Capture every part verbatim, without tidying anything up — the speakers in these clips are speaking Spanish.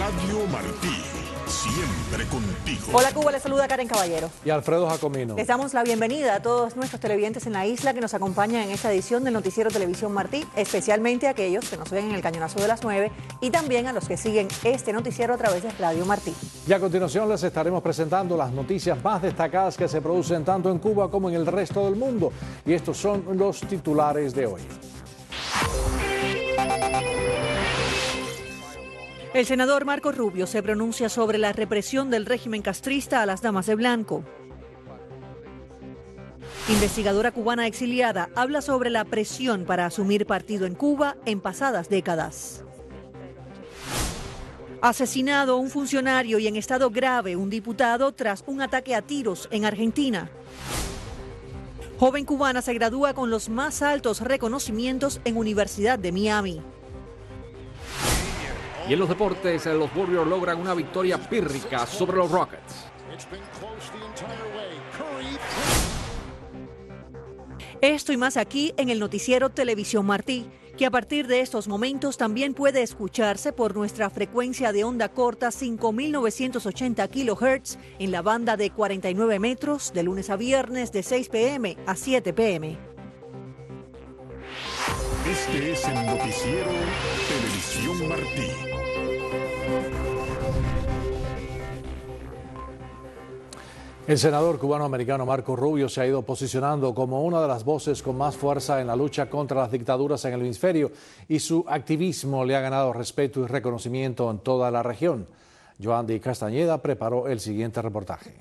Radio Martí, siempre contigo. Hola Cuba, les saluda Karen Caballero. Y Alfredo Jacomino. Les damos la bienvenida a todos nuestros televidentes en la isla que nos acompañan en esta edición del Noticiero Televisión Martí, especialmente a aquellos que nos ven en el Cañonazo de las nueve y también a los que siguen este noticiero a través de Radio Martí. Y a continuación les estaremos presentando las noticias más destacadas que se producen tanto en Cuba como en el resto del mundo. Y estos son los titulares de hoy. El senador Marco Rubio se pronuncia sobre la represión del régimen castrista a las damas de blanco. Investigadora cubana exiliada habla sobre la presión para asumir partido en Cuba en pasadas décadas. Asesinado un funcionario y en estado grave un diputado tras un ataque a tiros en Argentina. Joven cubana se gradúa con los más altos reconocimientos en Universidad de Miami. Y en los deportes, los Warriors logran una victoria pírrica sobre los Rockets. Esto y más aquí en el Noticiero Televisión Martí, que a partir de estos momentos también puede escucharse por nuestra frecuencia de onda corta cinco mil novecientos ochenta kilohertz en la banda de cuarenta y nueve metros de lunes a viernes de seis p m a siete p m Este es el Noticiero Televisión Martí. El senador cubano-americano Marco Rubio se ha ido posicionando como una de las voces con más fuerza en la lucha contra las dictaduras en el hemisferio y su activismo le ha ganado respeto y reconocimiento en toda la región. Joandy Castañeda preparó el siguiente reportaje.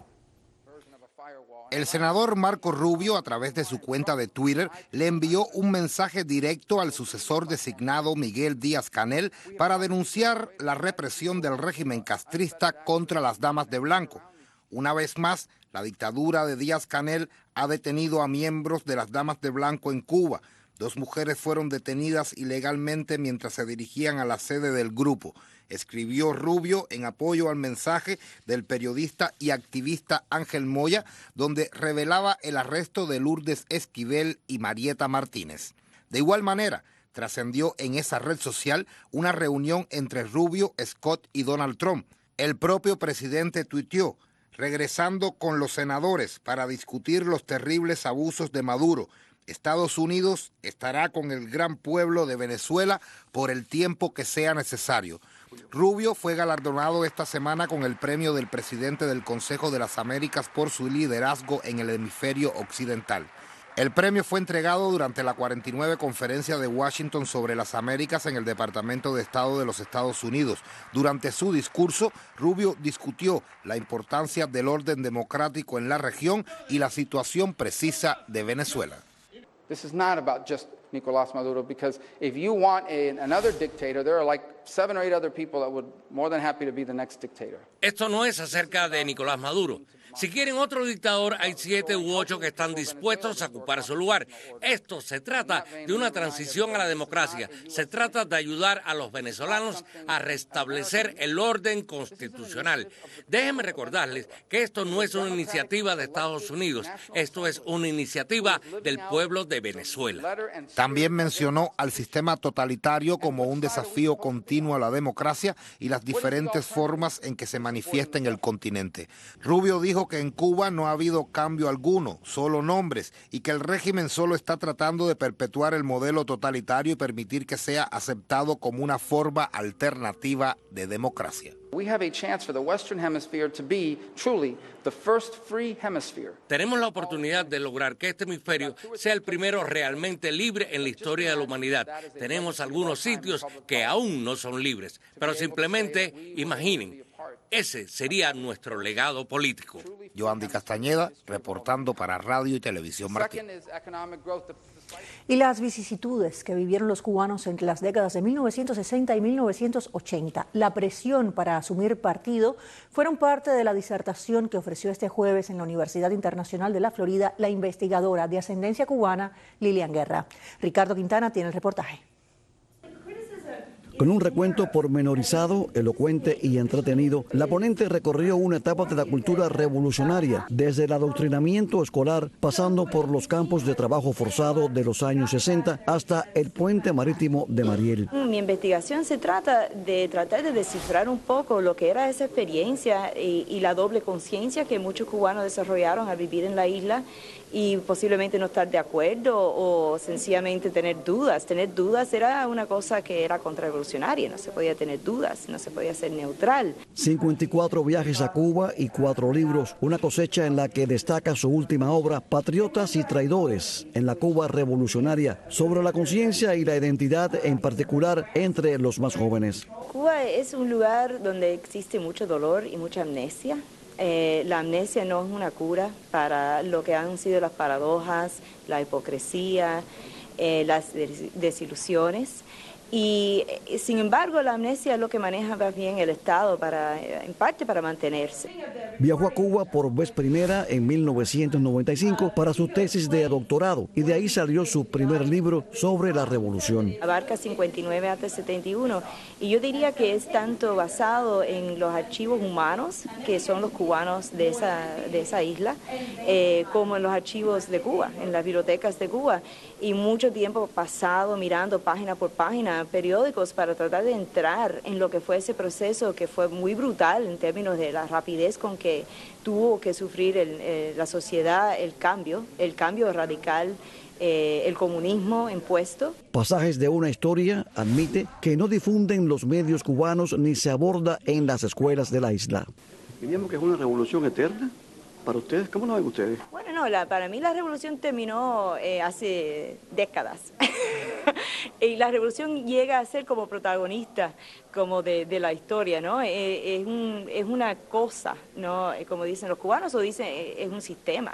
El senador Marco Rubio, a través de su cuenta de Twitter, le envió un mensaje directo al sucesor designado Miguel Díaz-Canel para denunciar la represión del régimen castrista contra las damas de blanco. Una vez más, la dictadura de Díaz-Canel ha detenido a miembros de las damas de blanco en Cuba. Dos mujeres fueron detenidas ilegalmente mientras se dirigían a la sede del grupo. Escribió Rubio en apoyo al mensaje del periodista y activista Ángel Moya, donde revelaba el arresto de Lourdes Esquivel y Marieta Martínez. De igual manera, trascendió en esa red social una reunión entre Rubio, Scott y Donald Trump. El propio presidente tuiteó: regresando con los senadores para discutir los terribles abusos de Maduro. Estados Unidos estará con el gran pueblo de Venezuela por el tiempo que sea necesario. Rubio fue galardonado esta semana con el premio del presidente del Consejo de las Américas por su liderazgo en el hemisferio occidental. El premio fue entregado durante la cuarenta y nueve Conferencia de Washington sobre las Américas en el Departamento de Estado de los Estados Unidos. Durante su discurso, Rubio discutió la importancia del orden democrático en la región y la situación precisa de Venezuela. This is not about just Nicolás Maduro, because if you want a, another dictator, there are like seven or eight other people that would more than happy to be the next dictator. Esto no es acerca de Nicolás Maduro. Si quieren otro dictador, hay siete u ocho que están dispuestos a ocupar su lugar. Esto se trata de una transición a la democracia. Se trata de ayudar a los venezolanos a restablecer el orden constitucional. Déjenme recordarles que esto no es una iniciativa de Estados Unidos. Esto es una iniciativa del pueblo de Venezuela. También mencionó al sistema totalitario como un desafío continuo a la democracia y las diferentes formas en que se manifiesta en el continente. Rubio dijo que en Cuba no ha habido cambio alguno, solo nombres, y que el régimen solo está tratando de perpetuar el modelo totalitario y permitir que sea aceptado como una forma alternativa de democracia. Tenemos la oportunidad de lograr que este hemisferio sea el primero realmente libre en la historia de la humanidad. Tenemos algunos sitios que aún no son libres, pero simplemente imaginen. Ese sería nuestro legado político. Joandy Castañeda, reportando para Radio y Televisión Martí. Y las vicisitudes que vivieron los cubanos entre las décadas de mil novecientos sesenta y mil novecientos ochenta, la presión para asumir partido, fueron parte de la disertación que ofreció este jueves en la Universidad Internacional de la Florida la investigadora de ascendencia cubana Lilian Guerra. Ricardo Quintana tiene el reportaje. Con un recuento pormenorizado, elocuente y entretenido, la ponente recorrió una etapa de la cultura revolucionaria, desde el adoctrinamiento escolar, pasando por los campos de trabajo forzado de los años sesenta hasta el puente marítimo de Mariel. Mi investigación se trata de tratar de descifrar un poco lo que era esa experiencia y, y la doble conciencia que muchos cubanos desarrollaron al vivir en la isla y posiblemente no estar de acuerdo o sencillamente tener dudas. Tener dudas era una cosa que era contrarrevolucionaria, no se podía tener dudas, no se podía ser neutral. cincuenta y cuatro viajes a Cuba y cuatro libros, una cosecha en la que destaca su última obra, Patriotas y Traidores, en la Cuba revolucionaria, sobre la conciencia y la identidad en particular entre los más jóvenes. Cuba es un lugar donde existe mucho dolor y mucha amnesia. Eh, la amnesia no es una cura para lo que han sido las paradojas, la hipocresía, eh, las des desilusiones. Y eh, sin embargo la amnesia es lo que maneja más bien el Estado, para, en parte para mantenerse. Viajó a Cuba por vez primera en mil novecientos noventa y cinco para su tesis de doctorado y de ahí salió su primer libro sobre la revolución. Abarca cincuenta y nueve hasta setenta y uno y yo diría que es tanto basado en los archivos humanos, que son los cubanos de esa, de esa isla, eh, como en los archivos de Cuba, en las bibliotecas de Cuba, y mucho tiempo pasado mirando página por página periódicos para tratar de entrar en lo que fue ese proceso que fue muy brutal en términos de la rapidez con que tuvo que sufrir el, eh, la sociedad el cambio, el cambio radical, eh, el comunismo impuesto. Pasajes de una historia, admite, que no difunden los medios cubanos ni se aborda en las escuelas de la isla. Diríamos que es una revolución eterna. ¿Para ustedes? ¿Cómo lo ven ustedes? Bueno, no, la, para mí la revolución terminó eh, hace décadas. Y la revolución llega a ser como protagonista como de, de la historia, ¿no? Eh, es, un, es una cosa, ¿no? Como dicen los cubanos, o dicen, eh, es un sistema.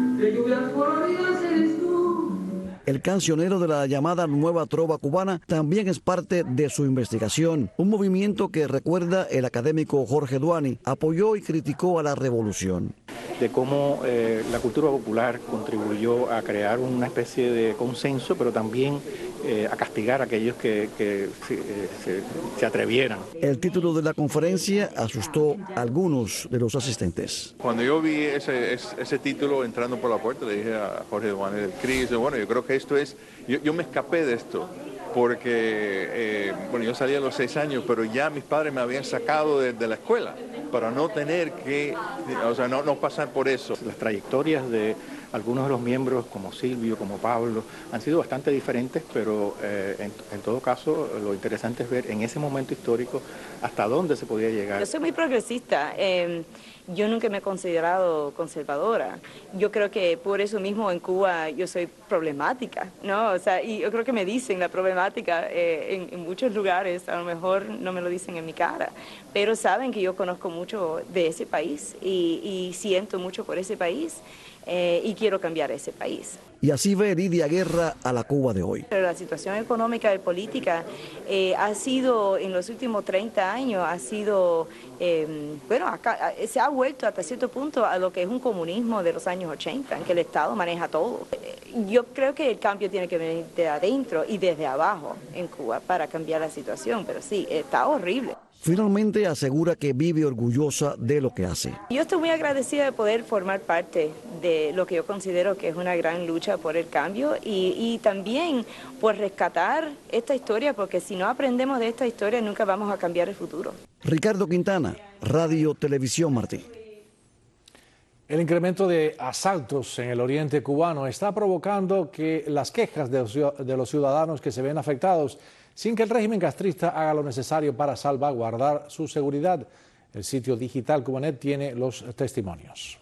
El cancionero de la llamada Nueva Trova Cubana también es parte de su investigación, un movimiento que, recuerda el académico Jorge Duani, apoyó y criticó a la revolución. De cómo eh, la cultura popular contribuyó a crear una especie de consenso, pero también eh, a castigar a aquellos que, que se, se, se atrevieran. El título de la conferencia asustó a algunos de los asistentes. Cuando yo vi ese, ese, ese título entrando por la puerta, le dije a Jorge Duani del C R I S, bueno, yo creo que esto es, yo, yo me escapé de esto. Porque, eh, bueno, yo salí a los seis años, pero ya mis padres me habían sacado de, de la escuela para no tener que, o sea, no, no pasar por eso. Las trayectorias de algunos de los miembros, como Silvio, como Pablo, han sido bastante diferentes, pero eh, en, en todo caso lo interesante es ver en ese momento histórico hasta dónde se podía llegar. Yo soy muy progresista. Eh, Yo nunca me he considerado conservadora. Yo creo que por eso mismo en Cuba yo soy problemática, ¿no? O sea, y yo creo que me dicen la problemática eh, en, en muchos lugares, a lo mejor no me lo dicen en mi cara, pero saben que yo conozco mucho de ese país y, y siento mucho por ese país eh, y quiero cambiar ese país. Y así ve Lidia Guerra a la Cuba de hoy. Pero la situación económica y política eh, ha sido, en los últimos treinta años, ha sido, eh, bueno, acá, se ha vuelto hasta cierto punto a lo que es un comunismo de los años ochenta, en que el Estado maneja todo. Yo creo que el cambio tiene que venir de adentro y desde abajo en Cuba para cambiar la situación, pero sí, está horrible. Finalmente asegura que vive orgullosa de lo que hace. Yo estoy muy agradecida de poder formar parte de lo que yo considero que es una gran lucha por el cambio y, y también por rescatar esta historia, porque si no aprendemos de esta historia nunca vamos a cambiar el futuro. Ricardo Quintana, Radio Televisión Martí. El incremento de asaltos en el oriente cubano está provocando que las quejas de los ciudadanos que se ven afectados sin que el régimen castrista haga lo necesario para salvaguardar su seguridad. El sitio digital Cubanet tiene los testimonios.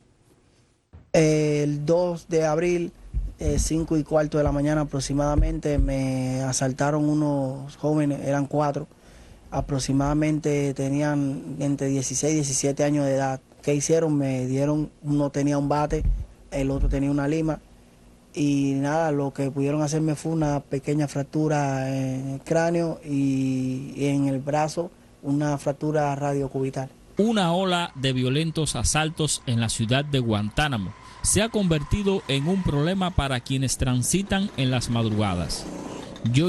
El dos de abril, eh, cinco y cuarto de la mañana aproximadamente, me asaltaron unos jóvenes, eran cuatro, aproximadamente tenían entre dieciséis y diecisiete años de edad. ¿Qué hicieron? Me dieron, uno tenía un bate, el otro tenía una lima. Y nada, lo que pudieron hacerme fue una pequeña fractura en el cráneo y, y en el brazo una fractura radiocubital. Una ola de violentos asaltos en la ciudad de Guantánamo se ha convertido en un problema para quienes transitan en las madrugadas. Yoyi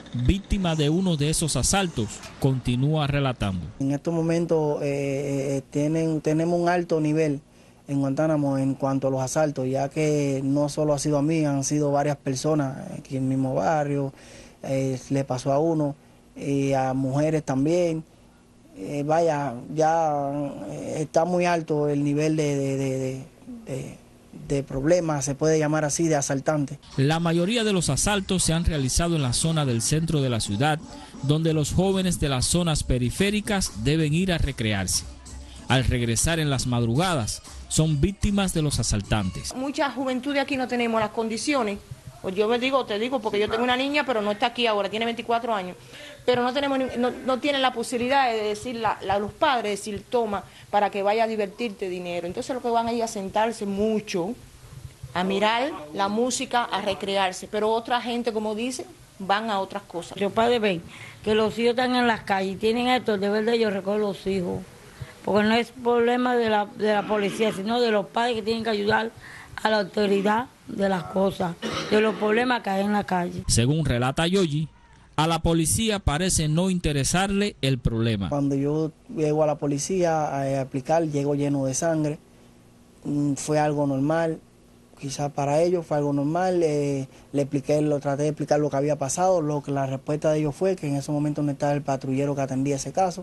víctima de uno de esos asaltos, continúa relatando. En estos momentos eh, tienen, tenemos un alto nivel en Guantánamo en cuanto a los asaltos, ya que no solo ha sido a mí, han sido varias personas aquí en el mismo barrio, eh, le pasó a uno, y a mujeres también. Eh, vaya, ya está muy alto el nivel de, de, de, de, de, de problemas, se puede llamar así, de asaltantes. La mayoría de los asaltos se han realizado en la zona del centro de la ciudad, donde los jóvenes de las zonas periféricas deben ir a recrearse. Al regresar en las madrugadas, son víctimas de los asaltantes. Mucha juventud de aquí no tenemos las condiciones. Pues yo me digo, te digo, porque yo tengo una niña, pero no está aquí ahora, tiene veinticuatro años. Pero no tenemos, no, no tienen la posibilidad de decir, la, la, los padres, decir, toma, para que vaya a divertirte dinero. Entonces lo que van a ir a sentarse mucho, a mirar la música, a recrearse. Pero otra gente, como dice, van a otras cosas. Los padres ven que los hijos están en las calles, tienen esto, el deber de ellos recoger los hijos. Porque no es problema de la, de la policía, sino de los padres que tienen que ayudar a la autoridad de las cosas, de los problemas que hay en la calle. Según relata Yoyi, a la policía parece no interesarle el problema. Cuando yo llego a la policía a aplicar, llego lleno de sangre. Fue algo normal, quizás para ellos fue algo normal. Eh, le expliqué, lo traté de explicar lo que había pasado. Lo que la respuesta de ellos fue que en ese momento no estaba el patrullero que atendía ese caso.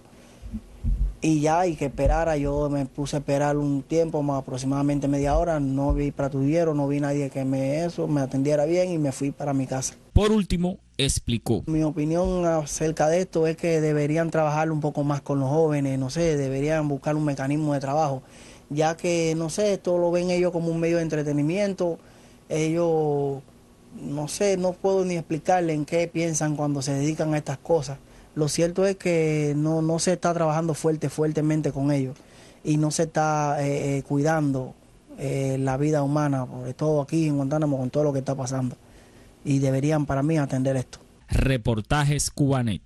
Y ya, y que esperara, yo me puse a esperar un tiempo, más aproximadamente media hora, no vi patrullero, no vi nadie que me eso, me atendiera bien y me fui para mi casa. Por último, explicó. Mi opinión acerca de esto es que deberían trabajar un poco más con los jóvenes, no sé, deberían buscar un mecanismo de trabajo, ya que, no sé, esto lo ven ellos como un medio de entretenimiento, ellos, no sé, no puedo ni explicarle en qué piensan cuando se dedican a estas cosas. Lo cierto es que no, no se está trabajando fuerte, fuertemente con ellos y no se está eh, eh, cuidando eh, la vida humana, sobre todo aquí en Guantánamo con todo lo que está pasando. Y deberían para mí atender esto. Reportajes Cubanet.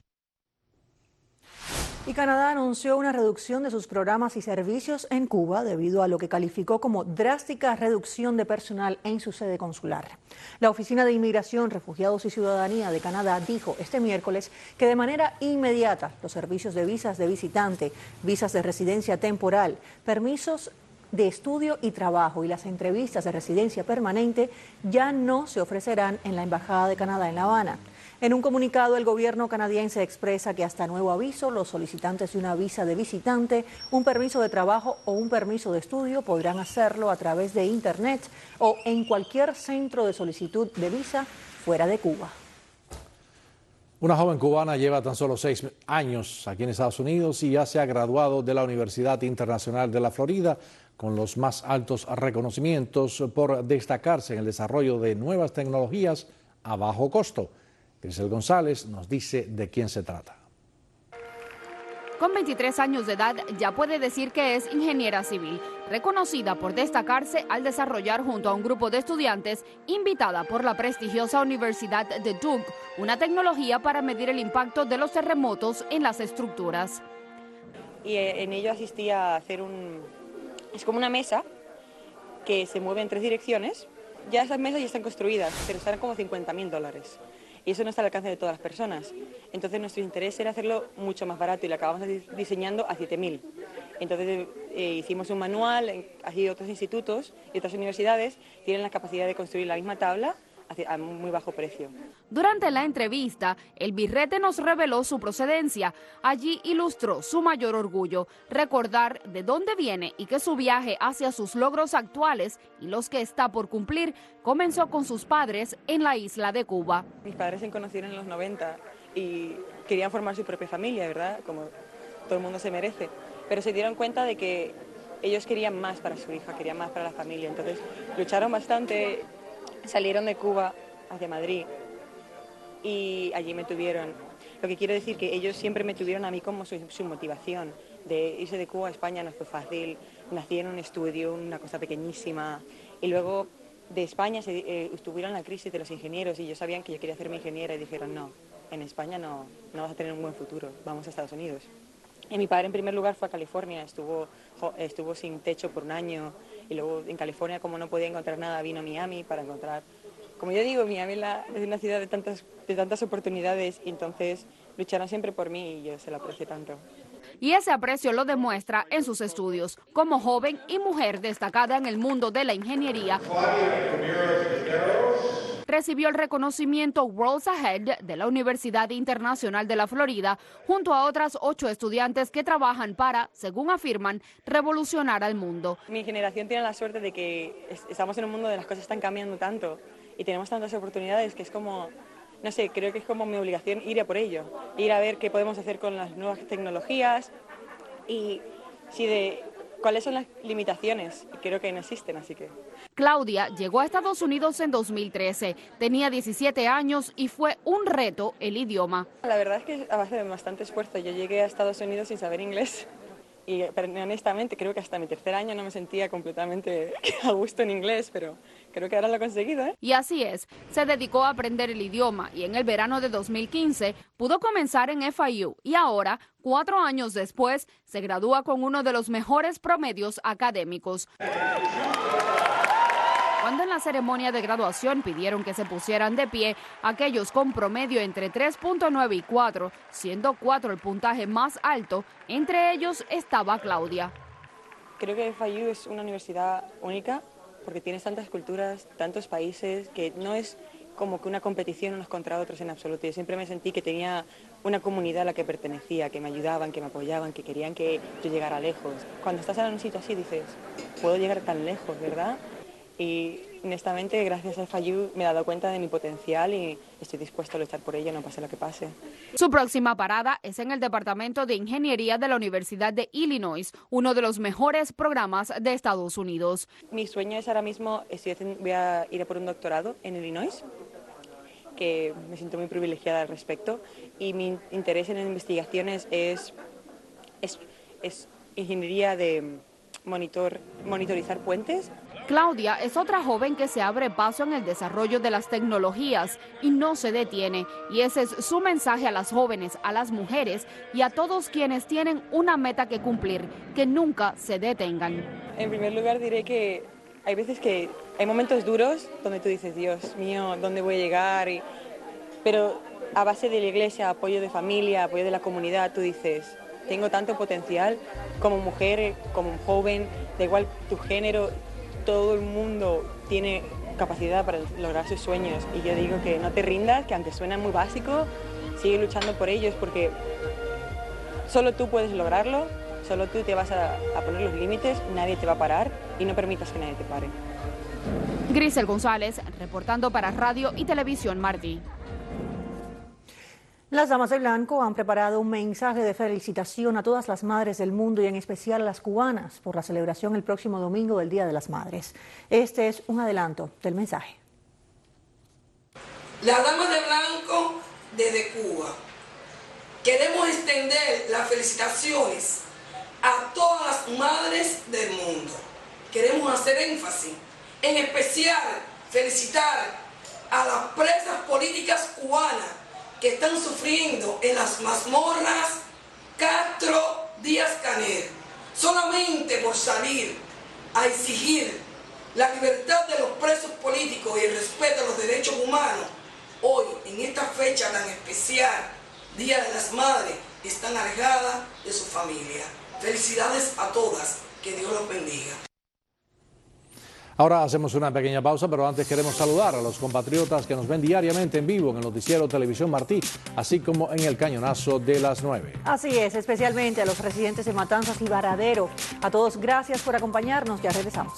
Y Canadá anunció una reducción de sus programas y servicios en Cuba debido a lo que calificó como drástica reducción de personal en su sede consular. La Oficina de Inmigración, Refugiados y Ciudadanía de Canadá dijo este miércoles que de manera inmediata los servicios de visas de visitante, visas de residencia temporal, permisos de estudio y trabajo y las entrevistas de residencia permanente ya no se ofrecerán en la Embajada de Canadá en La Habana. En un comunicado, el gobierno canadiense expresa que hasta nuevo aviso, los solicitantes de una visa de visitante, un permiso de trabajo o un permiso de estudio podrán hacerlo a través de Internet o en cualquier centro de solicitud de visa fuera de Cuba. Una joven cubana lleva tan solo seis años aquí en Estados Unidos y ya se ha graduado de la Universidad Internacional de la Florida con los más altos reconocimientos por destacarse en el desarrollo de nuevas tecnologías a bajo costo. Grisel González nos dice de quién se trata. Con veintitrés años de edad ya puede decir que es ingeniera civil, reconocida por destacarse al desarrollar junto a un grupo de estudiantes invitada por la prestigiosa Universidad de Duke una tecnología para medir el impacto de los terremotos en las estructuras. Y en ello asistí a hacer un... es como una mesa que se mueve en tres direcciones. Ya esas mesas ya están construidas, pero están como cincuenta mil dólares. Y eso no está al alcance de todas las personas. Entonces nuestro interés era hacerlo mucho más barato y lo acabamos diseñando a siete mil. Entonces eh, hicimos un manual, así otros institutos y otras universidades tienen la capacidad de construir la misma tabla a muy bajo precio. Durante la entrevista, el birrete nos reveló su procedencia. Allí ilustró su mayor orgullo, recordar de dónde viene y que su viaje hacia sus logros actuales y los que está por cumplir comenzó con sus padres en la isla de Cuba. Mis padres se conocieron en los noventa y querían formar su propia familia, ¿verdad? Como todo el mundo se merece. Pero se dieron cuenta de que ellos querían más para su hija, querían más para la familia. Entonces lucharon bastante. Salieron de Cuba hacia Madrid y allí me tuvieron. Lo que quiero decir que ellos siempre me tuvieron a mí como su, su motivación. De irse de Cuba a España no fue fácil, nací en un estudio, una cosa pequeñísima, y luego de España se, eh, estuvieron la crisis de los ingenieros y ellos sabían que yo quería hacerme ingeniera y dijeron no, en España no, no vas a tener un buen futuro, vamos a Estados Unidos. Y mi padre en primer lugar fue a California, estuvo, estuvo sin techo por un año y luego en California como no podía encontrar nada vino a Miami para encontrar, como yo digo, Miami es, la, es una ciudad de tantas de tantas oportunidades y entonces lucharon siempre por mí y yo se lo aprecio tanto. Y ese aprecio lo demuestra en sus estudios. Como joven y mujer destacada en el mundo de la ingeniería, recibió el reconocimiento Worlds Ahead de la Universidad Internacional de la Florida, junto a otras ocho estudiantes que trabajan para, según afirman, revolucionar al mundo. Mi generación tiene la suerte de que estamos en un mundo donde las cosas están cambiando tanto y tenemos tantas oportunidades que es como, no sé, creo que es como mi obligación ir a por ello, ir a ver qué podemos hacer con las nuevas tecnologías y si de cuáles son las limitaciones. Creo que no existen, así que... Claudia llegó a Estados Unidos en dos mil trece, tenía diecisiete años y fue un reto el idioma. La verdad es que a base de bastante esfuerzo. Yo llegué a Estados Unidos sin saber inglés y pero, honestamente creo que hasta mi tercer año no me sentía completamente a gusto en inglés, pero creo que ahora lo he conseguido, ¿eh? Y así es, se dedicó a aprender el idioma y en el verano de dos mil quince pudo comenzar en F I U y ahora, cuatro años después, se gradúa con uno de los mejores promedios académicos. Cuando en la ceremonia de graduación pidieron que se pusieran de pie aquellos con promedio entre tres punto nueve y cuatro, siendo cuatro el puntaje más alto, entre ellos estaba Claudia. Creo que F I U es una universidad única porque tienes tantas culturas, tantos países, que no es como que una competición unos contra otros en absoluto. Yo siempre me sentí que tenía una comunidad a la que pertenecía, que me ayudaban, que me apoyaban, que querían que yo llegara lejos. Cuando estás en un sitio así dices, puedo llegar tan lejos, ¿verdad? Y honestamente, gracias a F I U me he dado cuenta de mi potencial y estoy dispuesto a luchar por ello, no pase lo que pase. Su próxima parada es en el Departamento de Ingeniería de la Universidad de Illinois, uno de los mejores programas de Estados Unidos. Mi sueño es ahora mismo, estoy haciendo, voy a ir a por un doctorado en Illinois, que me siento muy privilegiada al respecto, y mi interés en investigaciones es, es, es ingeniería de monitor, monitorizar puentes. Claudia es otra joven que se abre paso en el desarrollo de las tecnologías y no se detiene. Y ese es su mensaje a las jóvenes, a las mujeres y a todos quienes tienen una meta que cumplir, que nunca se detengan. En primer lugar diré que hay veces que hay momentos duros donde tú dices, Dios mío, ¿dónde voy a llegar? Y, pero a base de la iglesia, apoyo de familia, apoyo de la comunidad, tú dices, tengo tanto potencial como mujer, como joven, da igual tu género. Todo el mundo tiene capacidad para lograr sus sueños y yo digo que no te rindas, que aunque suena muy básico, sigue luchando por ellos porque solo tú puedes lograrlo, solo tú te vas a, a poner los límites, nadie te va a parar y no permitas que nadie te pare. Grisel González, reportando para Radio y Televisión Martí. Las damas de blanco han preparado un mensaje de felicitación a todas las madres del mundo y en especial a las cubanas por la celebración el próximo domingo del Día de las Madres. Este es un adelanto del mensaje. Las damas de blanco desde Cuba queremos extender las felicitaciones a todas las madres del mundo. Queremos hacer énfasis, en especial felicitar a las presas políticas cubanas que están sufriendo en las mazmorras Castro Díaz-Canel, solamente por salir a exigir la libertad de los presos políticos y el respeto a los derechos humanos. Hoy, en esta fecha tan especial, Día de las Madres, están alejadas de su familia. Felicidades a todas, que Dios los bendiga. Ahora hacemos una pequeña pausa, pero antes queremos saludar a los compatriotas que nos ven diariamente en vivo en el noticiero Televisión Martí, así como en el cañonazo de las nueve. Así es, especialmente a los residentes de Matanzas y Varadero. A todos, gracias por acompañarnos. Ya regresamos.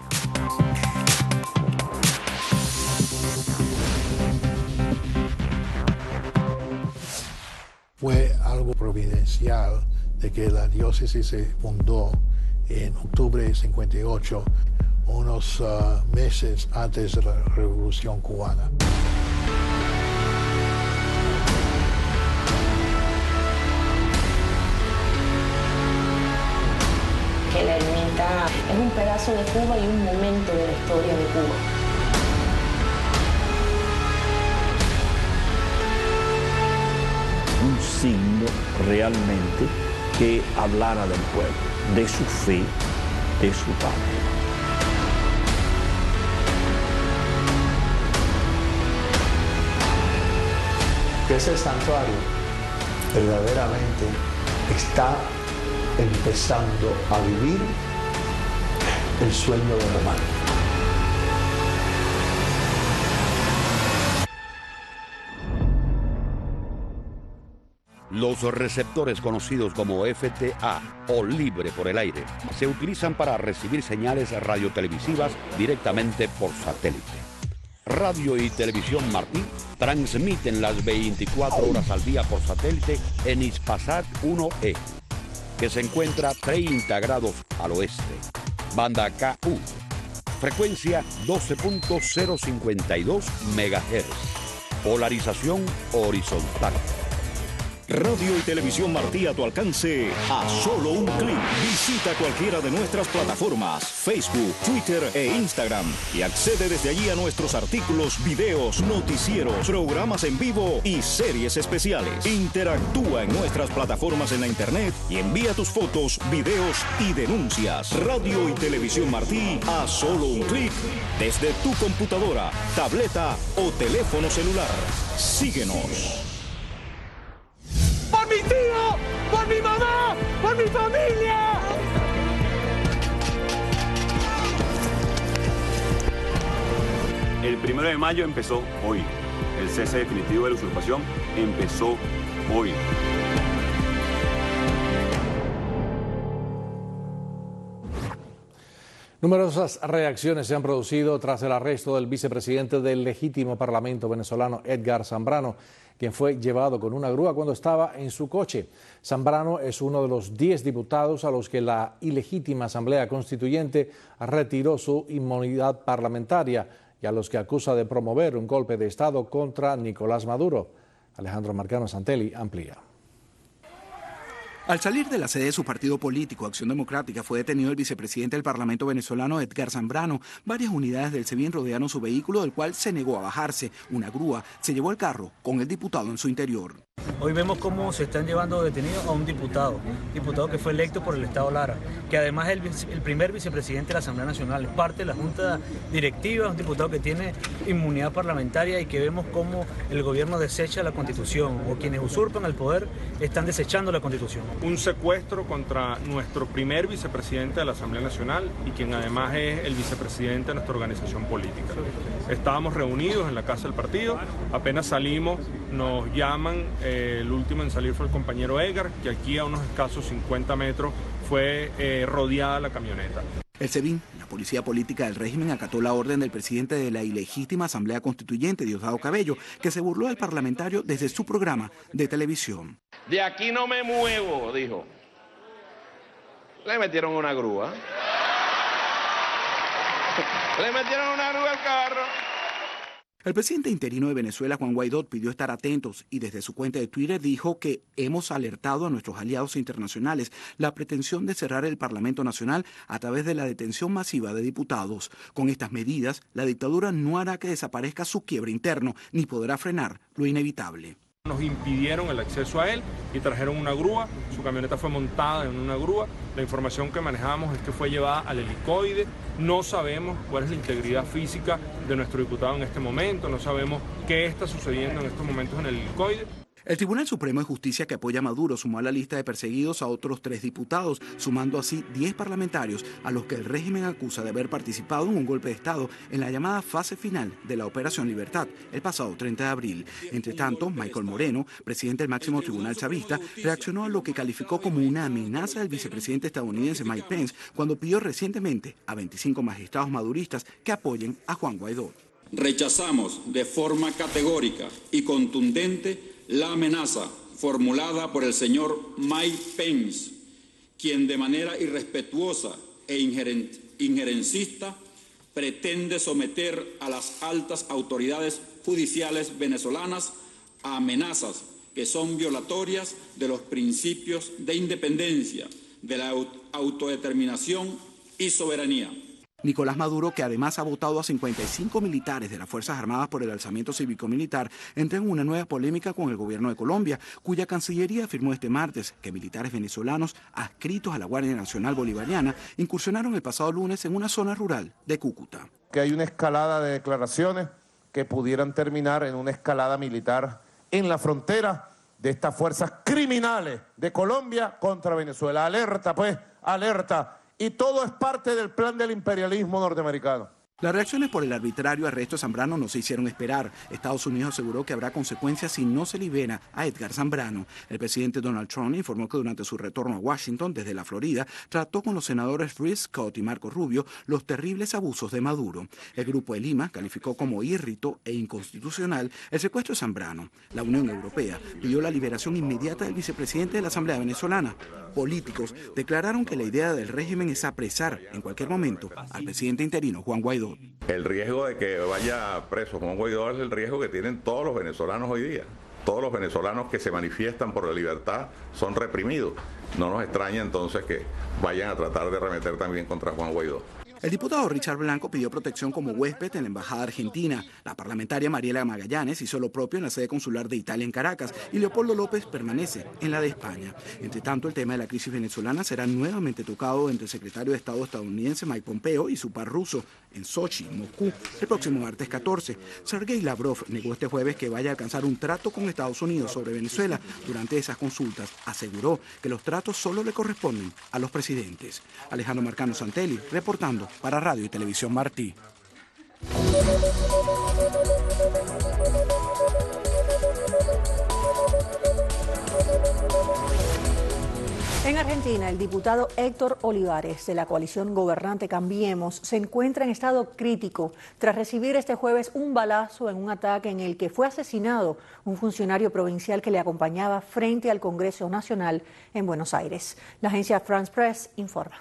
Fue algo providencial de que la diócesis se fundó en octubre de cincuenta y ocho, unos uh, meses antes de la Revolución Cubana. Que la ermita es un pedazo de Cuba y un momento de la historia de Cuba. Un signo realmente que hablara del pueblo, de su fe, de su patria. que ese santuario verdaderamente está empezando a vivir el sueño de Román. Los receptores conocidos como F T A o libre por el aire se utilizan para recibir señales radiotelevisivas directamente por satélite. Radio y Televisión Martí transmiten las veinticuatro horas al día por satélite en Hispasat uno E, que se encuentra treinta grados al oeste. Banda K U, frecuencia doce punto cero cincuenta y dos megahertz, polarización horizontal. Radio y Televisión Martí a tu alcance a solo un clic. Visita cualquiera de nuestras plataformas, Facebook, Twitter e Instagram y accede desde allí a nuestros artículos, videos, noticieros, programas en vivo y series especiales. Interactúa en nuestras plataformas en la internet y envía tus fotos, videos y denuncias. Radio y Televisión Martí a solo un clic desde tu computadora, tableta o teléfono celular. Síguenos. ¡Por mi tío! ¡Por mi mamá! ¡Por mi familia! El primero de mayo empezó hoy. El cese definitivo de la usurpación empezó hoy. Numerosas reacciones se han producido tras el arresto del vicepresidente del legítimo parlamento venezolano, Edgar Zambrano, quien fue llevado con una grúa cuando estaba en su coche. Zambrano es uno de los diez diputados a los que la ilegítima Asamblea Constituyente retiró su inmunidad parlamentaria y a los que acusa de promover un golpe de Estado contra Nicolás Maduro. Alejandro Marcano Santelli amplía. Al salir de la sede de su partido político, Acción Democrática, fue detenido el vicepresidente del Parlamento venezolano, Edgar Zambrano. Varias unidades del SEBIN rodearon su vehículo, del cual se negó a bajarse. Una grúa se llevó el carro con el diputado en su interior. Hoy vemos cómo se están llevando detenido a un diputado, diputado que fue electo por el Estado Lara, que además es el, el primer vicepresidente de la Asamblea Nacional, es parte de la Junta Directiva, un diputado que tiene inmunidad parlamentaria y que vemos cómo el gobierno desecha la Constitución, o quienes usurpan el poder están desechando la Constitución. Un secuestro contra nuestro primer vicepresidente de la Asamblea Nacional y quien además es el vicepresidente de nuestra organización política. Estábamos reunidos en la casa del partido, apenas salimos, nos llaman, eh, el último en salir fue el compañero Edgar, que aquí a unos escasos cincuenta metros fue eh, rodeada la camioneta. El SEBIN, la policía política del régimen, acató la orden del presidente de la ilegítima Asamblea Constituyente, Diosdado Cabello, que se burló del parlamentario desde su programa de televisión. De aquí no me muevo, dijo. Le metieron una grúa. Le metieron una grúa al carro. El presidente interino de Venezuela, Juan Guaidó, pidió estar atentos y desde su cuenta de Twitter dijo que hemos alertado a nuestros aliados internacionales la pretensión de cerrar el Parlamento Nacional a través de la detención masiva de diputados. Con estas medidas, la dictadura no hará que desaparezca su quiebre interno ni podrá frenar lo inevitable. Nos impidieron el acceso a él y trajeron una grúa, su camioneta fue montada en una grúa, la información que manejamos es que fue llevada al helicoide, no sabemos cuál es la integridad física de nuestro diputado en este momento, no sabemos qué está sucediendo en estos momentos en el helicoide. El Tribunal Supremo de Justicia que apoya a Maduro sumó a la lista de perseguidos a otros tres diputados, sumando así diez parlamentarios a los que el régimen acusa de haber participado en un golpe de Estado en la llamada fase final de la Operación Libertad, el pasado treinta de abril. Entre tanto, Michael Moreno, presidente del máximo tribunal chavista, reaccionó a lo que calificó como una amenaza del vicepresidente estadounidense Mike Pence cuando pidió recientemente a veinticinco magistrados maduristas que apoyen a Juan Guaidó. Rechazamos de forma categórica y contundente la amenaza formulada por el señor Mike Pence, quien de manera irrespetuosa e injerencista pretende someter a las altas autoridades judiciales venezolanas a amenazas que son violatorias de los principios de independencia, de la autodeterminación y soberanía. Nicolás Maduro, que además ha votado a cincuenta y cinco militares de las Fuerzas Armadas por el alzamiento cívico-militar, entra en una nueva polémica con el gobierno de Colombia, cuya Cancillería afirmó este martes que militares venezolanos adscritos a la Guardia Nacional Bolivariana incursionaron el pasado lunes en una zona rural de Cúcuta. Que hay una escalada de declaraciones que pudieran terminar en una escalada militar en la frontera de estas fuerzas criminales de Colombia contra Venezuela. Alerta, pues, alerta. Y todo es parte del plan del imperialismo norteamericano. Las reacciones por el arbitrario arresto de Zambrano no se hicieron esperar. Estados Unidos aseguró que habrá consecuencias si no se libera a Edgar Zambrano. El presidente Donald Trump informó que durante su retorno a Washington desde la Florida trató con los senadores Rick Scott y Marco Rubio los terribles abusos de Maduro. El Grupo de Lima calificó como írrito e inconstitucional el secuestro de Zambrano. La Unión Europea pidió la liberación inmediata del vicepresidente de la Asamblea venezolana. Políticos declararon que la idea del régimen es apresar en cualquier momento al presidente interino Juan Guaidó. El riesgo de que vaya preso Juan Guaidó es el riesgo que tienen todos los venezolanos hoy día. Todos los venezolanos que se manifiestan por la libertad son reprimidos. No nos extraña entonces que vayan a tratar de arremeter también contra Juan Guaidó. El diputado Richard Blanco pidió protección como huésped en la Embajada Argentina. La parlamentaria Mariela Magallanes hizo lo propio en la sede consular de Italia en Caracas y Leopoldo López permanece en la de España. Entre tanto, el tema de la crisis venezolana será nuevamente tocado entre el secretario de Estado estadounidense Mike Pompeo y su par ruso en Sochi, Moscú, el próximo martes catorce. Sergei Lavrov negó este jueves que vaya a alcanzar un trato con Estados Unidos sobre Venezuela. Durante esas consultas aseguró que los tratos solo le corresponden a los presidentes. Alejandro Marcano Santelli, reportando para Radio y Televisión Martí. En Argentina, el diputado Héctor Olivares, de la coalición gobernante Cambiemos, se encuentra en estado crítico tras recibir este jueves un balazo en un ataque en el que fue asesinado un funcionario provincial que le acompañaba frente al Congreso Nacional en Buenos Aires. La agencia France Press informa.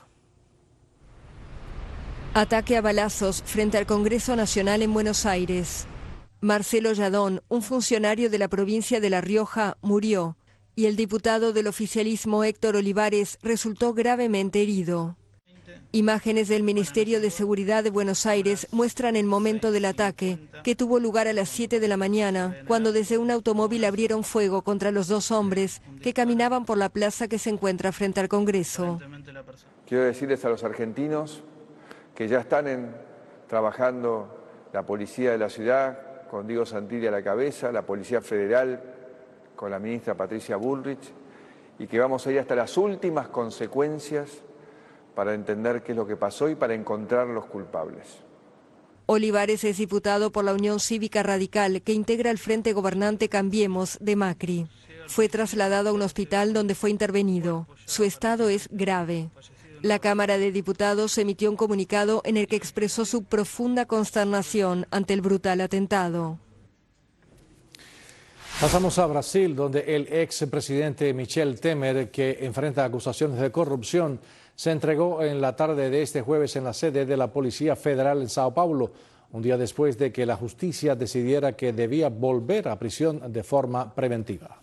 Ataque a balazos frente al Congreso Nacional en Buenos Aires. Marcelo Yadón, un funcionario de la provincia de La Rioja, murió y el diputado del oficialismo Héctor Olivares resultó gravemente herido. Imágenes del Ministerio de Seguridad de Buenos Aires muestran el momento del ataque, que tuvo lugar a las siete de la mañana, cuando desde un automóvil abrieron fuego contra los dos hombres que caminaban por la plaza que se encuentra frente al Congreso. Quiero decirles a los argentinos que ya están en, trabajando la policía de la ciudad, con Diego Santilli a la cabeza, la Policía Federal, con la ministra Patricia Bullrich, y que vamos a ir hasta las últimas consecuencias para entender qué es lo que pasó y para encontrar los culpables. Olivares es diputado por la Unión Cívica Radical, que integra el Frente Gobernante Cambiemos de Macri. Fue trasladado a un hospital donde fue intervenido. Su estado es grave. La Cámara de Diputados emitió un comunicado en el que expresó su profunda consternación ante el brutal atentado. Pasamos a Brasil, donde el expresidente Michel Temer, que enfrenta acusaciones de corrupción, se entregó en la tarde de este jueves en la sede de la Policía Federal en Sao Paulo, un día después de que la justicia decidiera que debía volver a prisión de forma preventiva.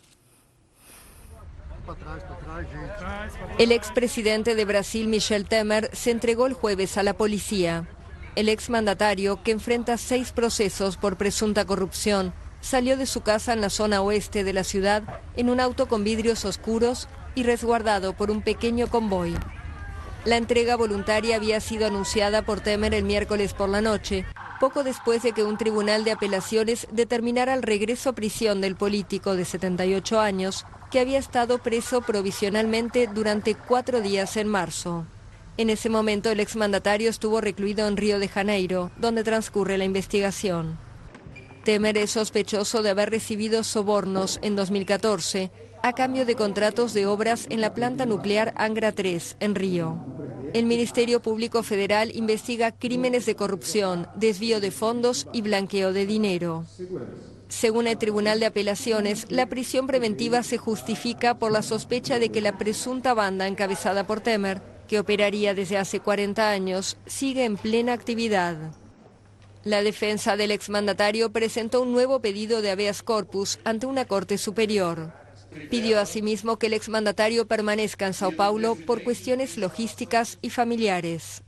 El expresidente de Brasil, Michel Temer, se entregó el jueves a la policía. El exmandatario, que enfrenta seis procesos por presunta corrupción, salió de su casa en la zona oeste de la ciudad en un auto con vidrios oscuros y resguardado por un pequeño convoy. La entrega voluntaria había sido anunciada por Temer el miércoles por la noche, poco después de que un tribunal de apelaciones determinara el regreso a prisión del político de setenta y ocho años, que había estado preso provisionalmente durante cuatro días en marzo. En ese momento, el exmandatario estuvo recluido en Río de Janeiro, donde transcurre la investigación. Temer es sospechoso de haber recibido sobornos en dos mil catorce a cambio de contratos de obras en la planta nuclear Angra tres, en Río. El Ministerio Público Federal investiga crímenes de corrupción, desvío de fondos y blanqueo de dinero. Según el Tribunal de Apelaciones, la prisión preventiva se justifica por la sospecha de que la presunta banda encabezada por Temer, que operaría desde hace cuarenta años, sigue en plena actividad. La defensa del exmandatario presentó un nuevo pedido de habeas corpus ante una corte superior. Pidió asimismo que el exmandatario permanezca en Sao Paulo por cuestiones logísticas y familiares.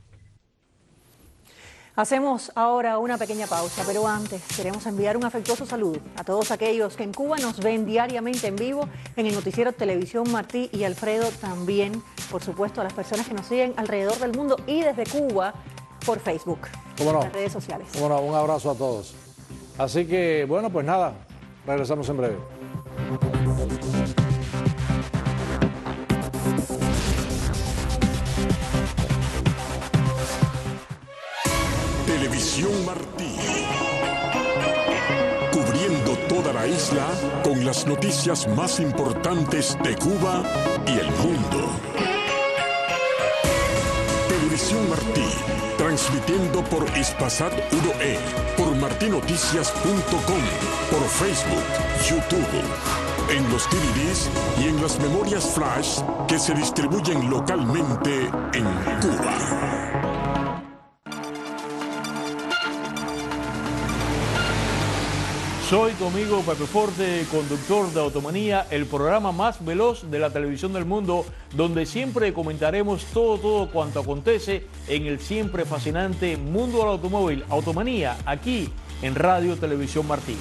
Hacemos ahora una pequeña pausa, pero antes queremos enviar un afectuoso saludo a todos aquellos que en Cuba nos ven diariamente en vivo en el noticiero Televisión Martí y Alfredo también, por supuesto, a las personas que nos siguen alrededor del mundo y desde Cuba por Facebook, ¿Cómo no? las redes sociales. ¿Cómo no? Un abrazo a todos. Así que, bueno, pues nada, regresamos en breve. Televisión Martí. Cubriendo toda la isla con las noticias más importantes de Cuba y el mundo. Televisión Martí, transmitiendo por Hispasat uno E, por martinoticias punto com, por Facebook, YouTube, en los D V Ds y en las memorias flash que se distribuyen localmente en Cuba. Soy tu amigo Pepe Forte, conductor de Automanía, el programa más veloz de la televisión del mundo, donde siempre comentaremos todo, todo cuanto acontece en el siempre fascinante mundo del automóvil. Automanía, aquí en Radio Televisión Martí.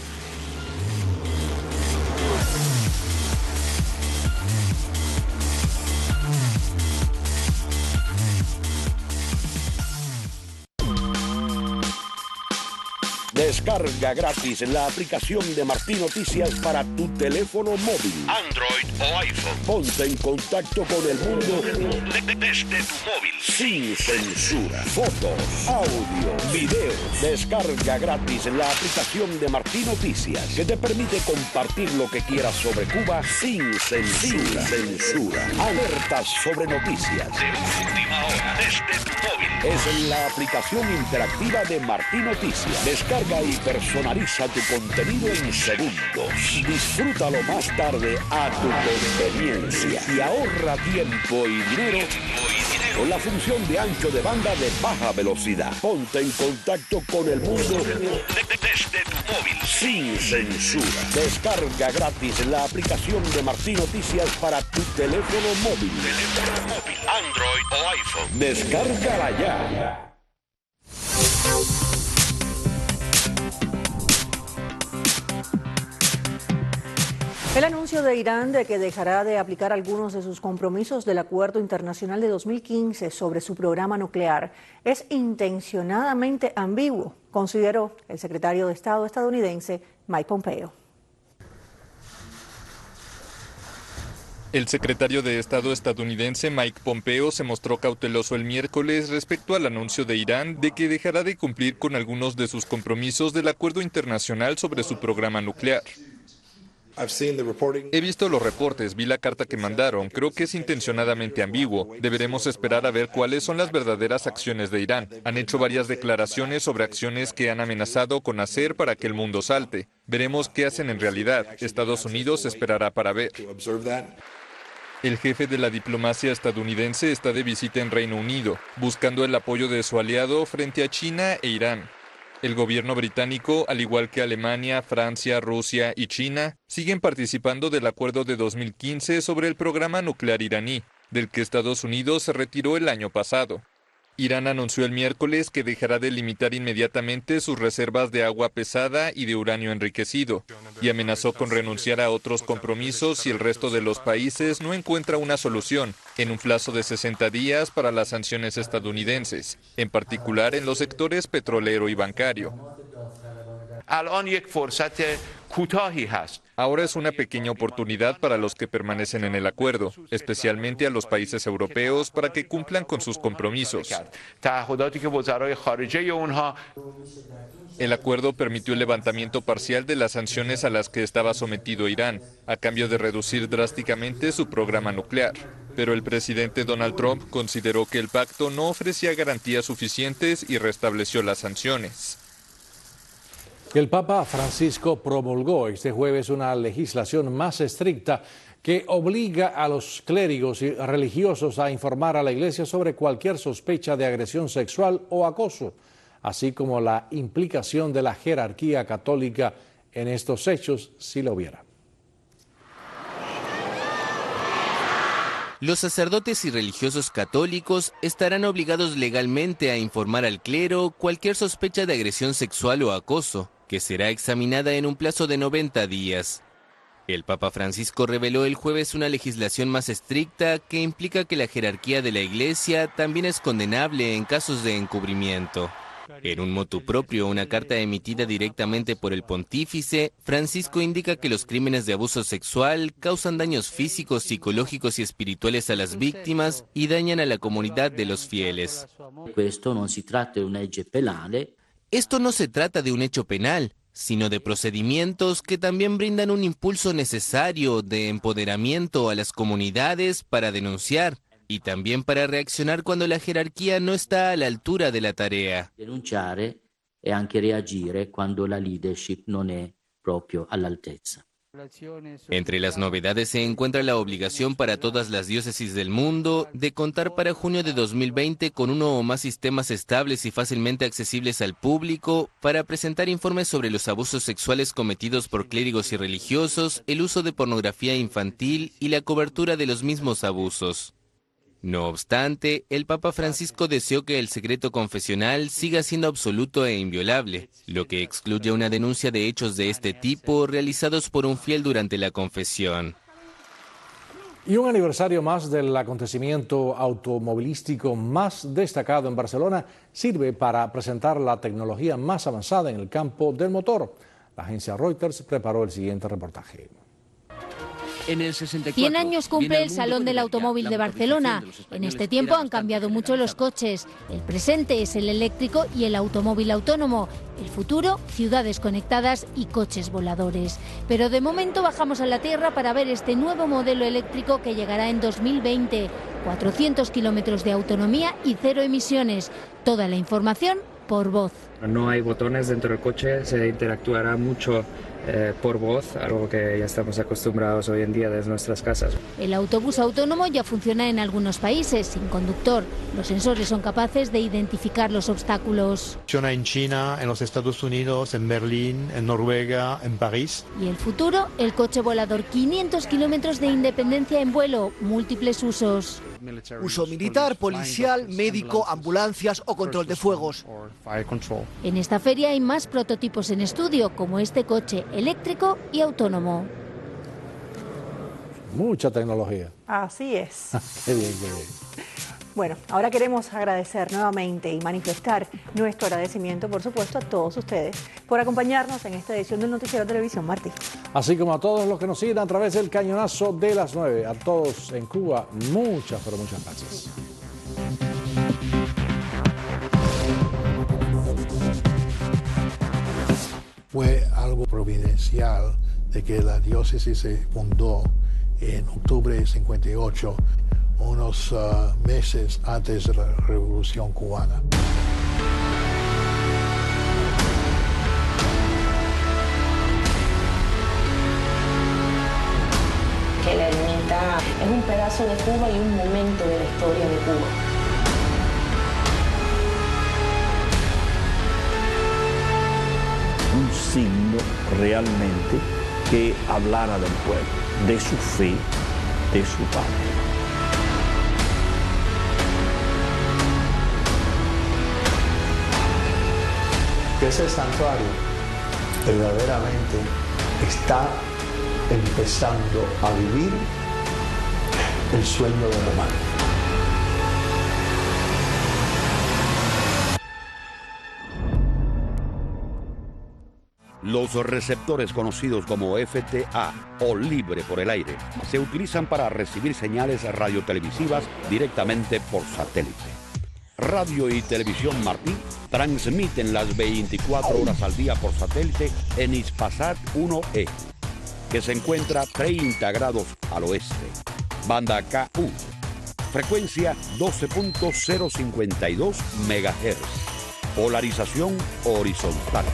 Descarga gratis la aplicación de Martí Noticias para tu teléfono móvil, Android o iPhone. Ponte en contacto con el mundo desde tu móvil, sin censura. Fotos, audio, videos. Descarga gratis la aplicación de Martí Noticias, que te permite compartir lo que quieras sobre Cuba sin censura. Sin censura. Alertas sobre noticias de última hora desde tu móvil. Es la aplicación interactiva de Martí Noticias. Descarga y personaliza tu contenido en segundos. Disfrútalo más tarde a tu conveniencia y ahorra tiempo y dinero con la función de ancho de banda de baja velocidad. Ponte en contacto con el mundo desde tu móvil, sin censura. Descarga gratis la aplicación de Martí Noticias para tu teléfono móvil, teléfono móvil, Android o iPhone. Descárgala ya. El anuncio de Irán de que dejará de aplicar algunos de sus compromisos del Acuerdo Internacional de dos mil quince sobre su programa nuclear es intencionadamente ambiguo, consideró el secretario de Estado estadounidense Mike Pompeo. El secretario de Estado estadounidense Mike Pompeo se mostró cauteloso el miércoles respecto al anuncio de Irán de que dejará de cumplir con algunos de sus compromisos del Acuerdo Internacional sobre su programa nuclear. He visto los reportes, vi la carta que mandaron, creo que es intencionadamente ambiguo. Deberemos esperar a ver cuáles son las verdaderas acciones de Irán. Han hecho varias declaraciones sobre acciones que han amenazado con hacer para que el mundo salte. Veremos qué hacen en realidad. Estados Unidos esperará para ver. El jefe de la diplomacia estadounidense está de visita en Reino Unido, buscando el apoyo de su aliado frente a China e Irán. El gobierno británico, al igual que Alemania, Francia, Rusia y China, siguen participando del acuerdo de dos mil quince sobre el programa nuclear iraní, del que Estados Unidos se retiró el año pasado. Irán anunció el miércoles que dejará de limitar inmediatamente sus reservas de agua pesada y de uranio enriquecido, y amenazó con renunciar a otros compromisos si el resto de los países no encuentra una solución en un plazo de sesenta días para las sanciones estadounidenses, en particular en los sectores petrolero y bancario. Ahora es una pequeña oportunidad para los que permanecen en el acuerdo, especialmente a los países europeos, para que cumplan con sus compromisos. El acuerdo permitió el levantamiento parcial de las sanciones a las que estaba sometido Irán, a cambio de reducir drásticamente su programa nuclear. Pero el presidente Donald Trump consideró que el pacto no ofrecía garantías suficientes y restableció las sanciones. El Papa Francisco promulgó este jueves una legislación más estricta que obliga a los clérigos y religiosos a informar a la Iglesia sobre cualquier sospecha de agresión sexual o acoso, así como la implicación de la jerarquía católica en estos hechos si lo hubiera. Los sacerdotes y religiosos católicos estarán obligados legalmente a informar al clero cualquier sospecha de agresión sexual o acoso, que será examinada en un plazo de noventa días. El Papa Francisco reveló el jueves una legislación más estricta que implica que la jerarquía de la Iglesia también es condenable en casos de encubrimiento. En un motu propio, una carta emitida directamente por el pontífice, Francisco indica que los crímenes de abuso sexual causan daños físicos, psicológicos y espirituales a las víctimas y dañan a la comunidad de los fieles. Esto no se trata de una legge penale. Esto no se trata de un hecho penal, sino de procedimientos que también brindan un impulso necesario de empoderamiento a las comunidades para denunciar y también para reaccionar cuando la jerarquía no está a la altura de la tarea. Denunciare e anche reagire quando la leadership non è proprio all'altezza. Entre las novedades se encuentra la obligación para todas las diócesis del mundo de contar para junio de dos mil veinte con uno o más sistemas estables y fácilmente accesibles al público para presentar informes sobre los abusos sexuales cometidos por clérigos y religiosos, el uso de pornografía infantil y la cobertura de los mismos abusos. No obstante, el Papa Francisco deseó que el secreto confesional siga siendo absoluto e inviolable, lo que excluye una denuncia de hechos de este tipo realizados por un fiel durante la confesión. Y un aniversario más del acontecimiento automovilístico más destacado en Barcelona sirve para presentar la tecnología más avanzada en el campo del motor. La agencia Reuters preparó el siguiente reportaje. En el sesenta y cuatro, cien años cumple el Salón del Automóvil de Barcelona. En este tiempo han cambiado mucho los coches. El presente es el eléctrico y el automóvil autónomo. El futuro, ciudades conectadas y coches voladores. Pero de momento bajamos a la tierra para ver este nuevo modelo eléctrico que llegará en dos mil veinte. cuatrocientos kilómetros de autonomía y cero emisiones. Toda la información por voz. No hay botones dentro del coche, se interactuará mucho eh, por voz, algo que ya estamos acostumbrados hoy en día desde nuestras casas. El autobús autónomo ya funciona en algunos países, sin conductor. Los sensores son capaces de identificar los obstáculos. Funciona en China, en los Estados Unidos, en Berlín, en Noruega, en París. Y el futuro, el coche volador, quinientos kilómetros de independencia en vuelo, múltiples usos. Uso militar, policial, médico, ambulancias o control de fuegos. En esta feria hay más prototipos en estudio, como este coche eléctrico y autónomo. Mucha tecnología. Así es. Qué bien, qué bien. Bueno, ahora queremos agradecer nuevamente y manifestar nuestro agradecimiento, por supuesto, a todos ustedes por acompañarnos en esta edición del Noticiero Televisión Martí. Así como a todos los que nos siguen a través del cañonazo de las nueve. A todos en Cuba, muchas, pero muchas gracias. Fue algo providencial de que la diócesis se fundó en octubre de cincuenta y ocho, unos uh, meses antes de la Revolución Cubana. Que la ermita es un pedazo de Cuba y un momento de la historia de Cuba. Un signo realmente que hablara del pueblo, de su fe, de su patria. Que ese santuario verdaderamente está empezando a vivir el sueño de Román. Los receptores conocidos como F T A o libre por el aire se utilizan para recibir señales radiotelevisivas directamente por satélite. Radio y Televisión Martí transmiten las veinticuatro horas al día por satélite en Hispasat uno E, que se encuentra treinta grados al oeste. Banda K U, frecuencia doce punto cero cincuenta y dos megahertz. Polarización horizontal.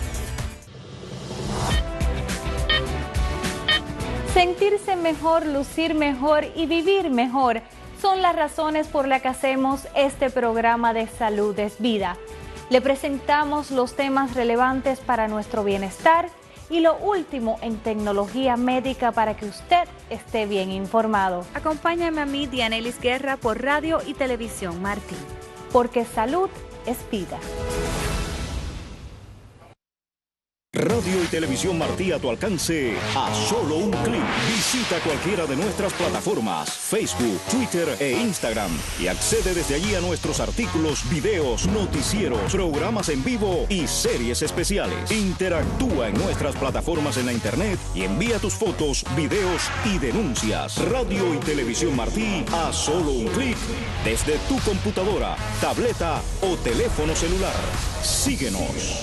Sentirse mejor, lucir mejor y vivir mejor son las razones por las que hacemos este programa de Salud es Vida. Le presentamos los temas relevantes para nuestro bienestar y lo último en tecnología médica para que usted esté bien informado. Acompáñame a mí, Dianelis Guerra, por Radio y Televisión Martí. Porque salud es vida. Radio Radio y Televisión Martí a tu alcance a solo un clic. Visita cualquiera de nuestras plataformas, Facebook, Twitter e Instagram y accede desde allí a nuestros artículos, videos, noticieros, programas en vivo y series especiales. Interactúa en nuestras plataformas en la internet y envía tus fotos, videos y denuncias. Radio y Televisión Martí a solo un clic desde tu computadora, tableta o teléfono celular. Síguenos.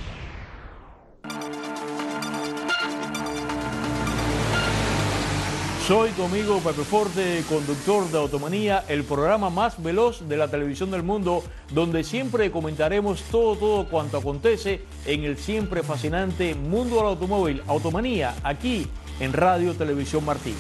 Soy tu amigo Pepe Forte, conductor de Automanía, el programa más veloz de la televisión del mundo, donde siempre comentaremos todo, todo cuanto acontece en el siempre fascinante mundo del automóvil. Automanía, aquí en Radio Televisión Martí.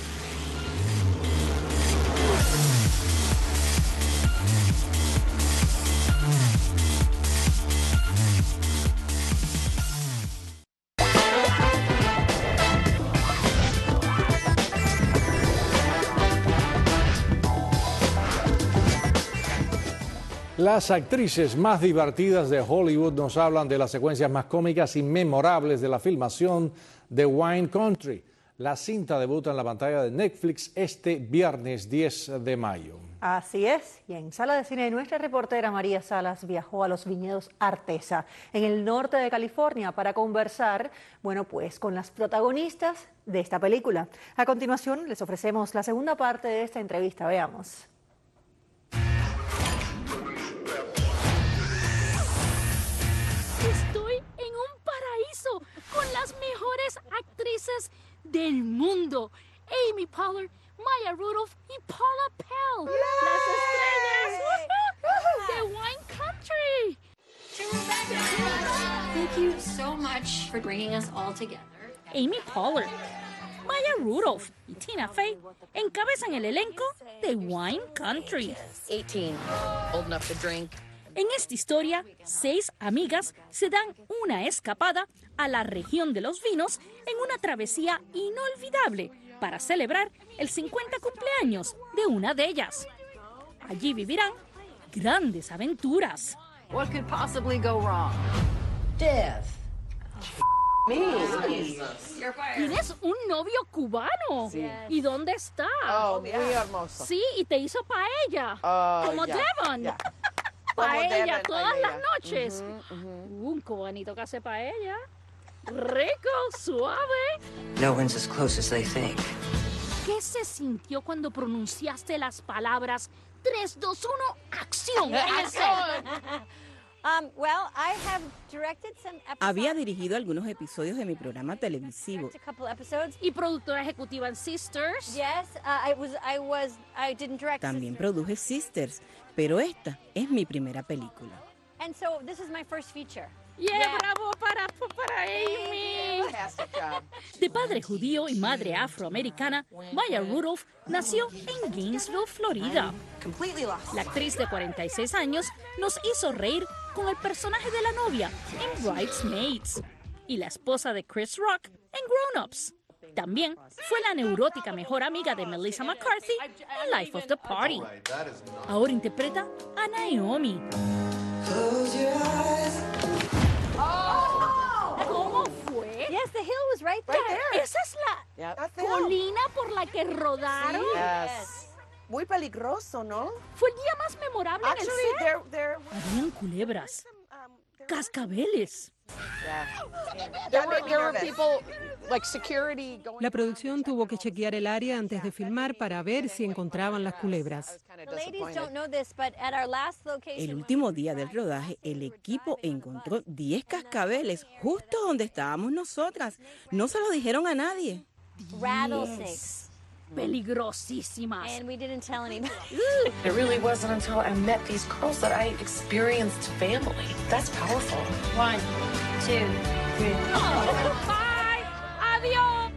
Las actrices más divertidas de Hollywood nos hablan de las secuencias más cómicas y memorables de la filmación de Wine Country. La cinta debuta en la pantalla de Netflix este viernes diez de mayo. Así es, y en Sala de Cine nuestra reportera María Salas viajó a los viñedos Artesa, en el norte de California, para conversar, bueno, pues con las protagonistas de esta película. A continuación les ofrecemos la segunda parte de esta entrevista, veamos. Estoy en un paraíso con las mejores actrices del mundo. Amy Poehler, Maya Rudolph y Paula Pell. Las estrellas de Wine Country. Thank you so much for bringing us all together. Amy Poehler, Maya Rudolph y Tina Fey encabezan el elenco de Wine Country. eighteen, old enough to drink. En esta historia, seis amigas se dan una escapada a la región de los vinos en una travesía inolvidable para celebrar el cincuenta cumpleaños de una de ellas. Allí vivirán grandes aventuras. What could possibly go wrong? Death. Tienes un novio cubano. Sí. ¿Y dónde está? Oh, muy hermoso. Sí, y te hizo paella. Oh, como ya, Devon. ya. Paella Devon, todas paella. las noches. Uh-huh, uh-huh. Un cubanito que hace paella. Rico, suave. No one's as close as they think. ¿Qué se sintió cuando pronunciaste las palabras tres, dos, uno, acción? Um, well, I have directed some episodes. Había dirigido algunos episodios de mi programa televisivo. A couple episodes. Y productora ejecutiva en Sisters. Yes, uh, I was, I was, I didn't direct. También produje Sisters, pero esta es mi primera película. And so this is my first feature. Yeah, yeah. Bravo para, para Amy. De padre judío y madre afroamericana, Maya Rudolph nació en Gainesville, Florida. La actriz de cuarenta y seis años nos hizo reír con el personaje de la novia en Bridesmaids y la esposa de Chris Rock en Grown Ups. También fue la neurótica mejor amiga de Melissa McCarthy en Life of the Party. Ahora interpreta a Naomi. ¿Cómo fue? Yes, the hill was right there. Right there. Esa es la Yep. colina por la que rodaron. Yes. Muy peligroso, ¿no? Fue el día más memorable Actually, en el set. there, there, Habían culebras, cascabeles. there were, there were people like security going. La producción tuvo que chequear el área antes de filmar para ver si encontraban las culebras. The ladies don't know this, but at our last location. El último día del rodaje, el equipo encontró diez cascabeles justo donde estábamos nosotras. No se lo dijeron a nadie. Rattlesnakes. Peligrosísimas. And we didn't tell anybody. It really wasn't until I met these girls that I experienced family. That's powerful. One, two, three. Oh, bye. Adiós.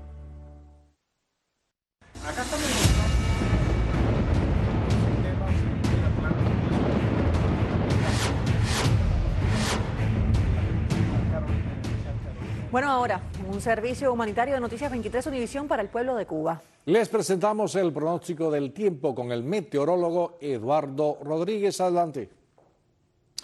Bueno, ahora, un servicio humanitario de Noticias veintitrés Univisión para el pueblo de Cuba. Les presentamos el pronóstico del tiempo con el meteorólogo Eduardo Rodríguez. Adelante.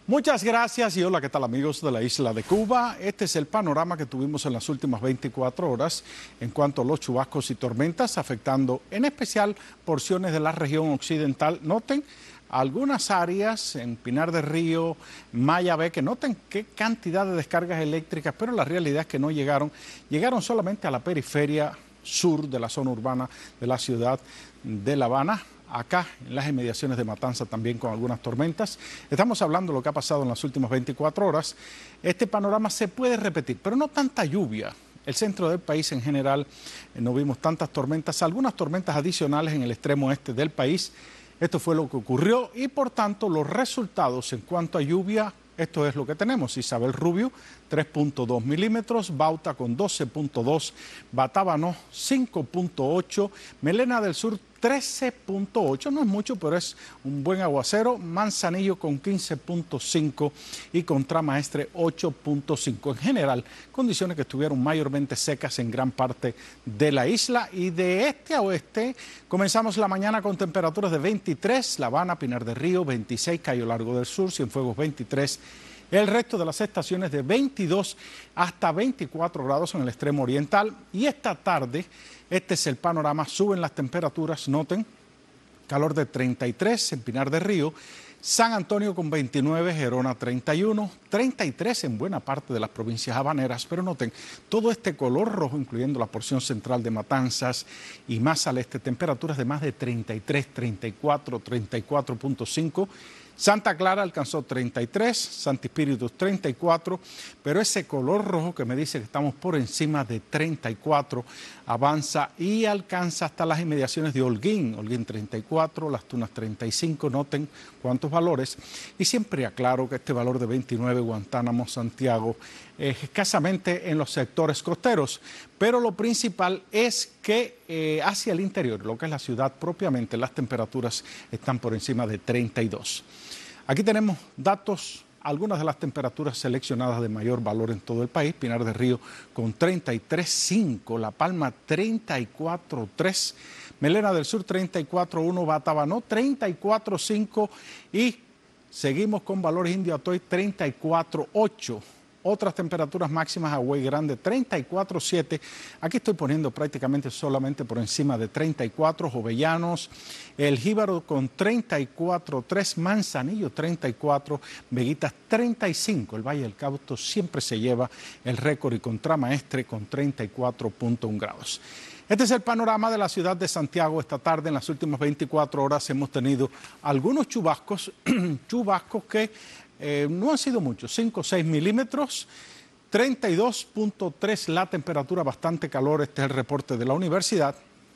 Muchas gracias y hola, ¿qué tal amigos de la isla de Cuba? Este es el panorama que tuvimos en las últimas veinticuatro horas en cuanto a los chubascos y tormentas, afectando en especial porciones de la región occidental. Noten algunas áreas en Pinar del Río, Mayabé, que noten qué cantidad de descargas eléctricas, pero la realidad es que no llegaron, llegaron solamente a la periferia sur de la zona urbana de la ciudad de La Habana. Acá en las inmediaciones de Matanza también con algunas tormentas. Estamos hablando de lo que ha pasado en las últimas veinticuatro horas. Este panorama se puede repetir, pero no tanta lluvia. El centro del país en general eh, no vimos tantas tormentas, algunas tormentas adicionales en el extremo este del país. Esto fue lo que ocurrió y por tanto los resultados en cuanto a lluvia, esto es lo que tenemos. Isabel Rubio, tres punto dos milímetros, Bauta con doce punto dos, Batábano cinco punto ocho, Melena del Sur trece punto ocho, no es mucho, pero es un buen aguacero. Manzanillo con quince punto cinco y Contramaestre ocho punto cinco. En general, condiciones que estuvieron mayormente secas en gran parte de la isla. Y de este a oeste, comenzamos la mañana con temperaturas de veintitrés, La Habana, Pinar del Río, veintiséis, Cayo Largo del Sur, Cienfuegos veintitrés. El resto de las estaciones de veintidós hasta veinticuatro grados en el extremo oriental. Y esta tarde, este es el panorama, suben las temperaturas, noten, calor de treinta y tres en Pinar del Río, San Antonio con veintinueve, Gerona treinta y uno, treinta y tres en buena parte de las provincias habaneras, pero noten, todo este color rojo, incluyendo la porción central de Matanzas y más al este, temperaturas de más de treinta y tres, treinta y cuatro, treinta y cuatro punto cinco. Santa Clara alcanzó treinta y tres, Santi Espíritus treinta y cuatro, pero ese color rojo que me dice que estamos por encima de treinta y cuatro avanza y alcanza hasta las inmediaciones de Holguín, Holguín treinta y cuatro, Las Tunas treinta y cinco, noten cuántos valores. Y siempre aclaro que este valor de veintinueve, Guantánamo, Santiago, es escasamente en los sectores costeros, pero lo principal es que eh, hacia el interior, lo que es la ciudad propiamente, las temperaturas están por encima de treinta y dos. Aquí tenemos datos, algunas de las temperaturas seleccionadas de mayor valor en todo el país. Pinar del Río con treinta y tres punto cinco, La Palma treinta y cuatro punto tres, Melena del Sur treinta y cuatro punto uno, Batabanó treinta y cuatro punto cinco y seguimos con valores Indio Atoy treinta y cuatro punto ocho. Otras temperaturas máximas, Agüey Grande treinta y cuatro punto siete, aquí estoy poniendo prácticamente solamente por encima de treinta y cuatro, Jovellanos, El Jíbaro con treinta y cuatro punto tres, Manzanillo treinta y cuatro, Veguitas treinta y cinco, el Valle del Cauto siempre se lleva el récord y Contramaestre con treinta y cuatro punto uno grados. Este es el panorama de la ciudad de Santiago esta tarde. En las últimas veinticuatro horas hemos tenido algunos chubascos, chubascos que Eh, no han sido muchos, cinco o seis milímetros, treinta y dos punto tres la temperatura, bastante calor, este es el reporte de la universidad,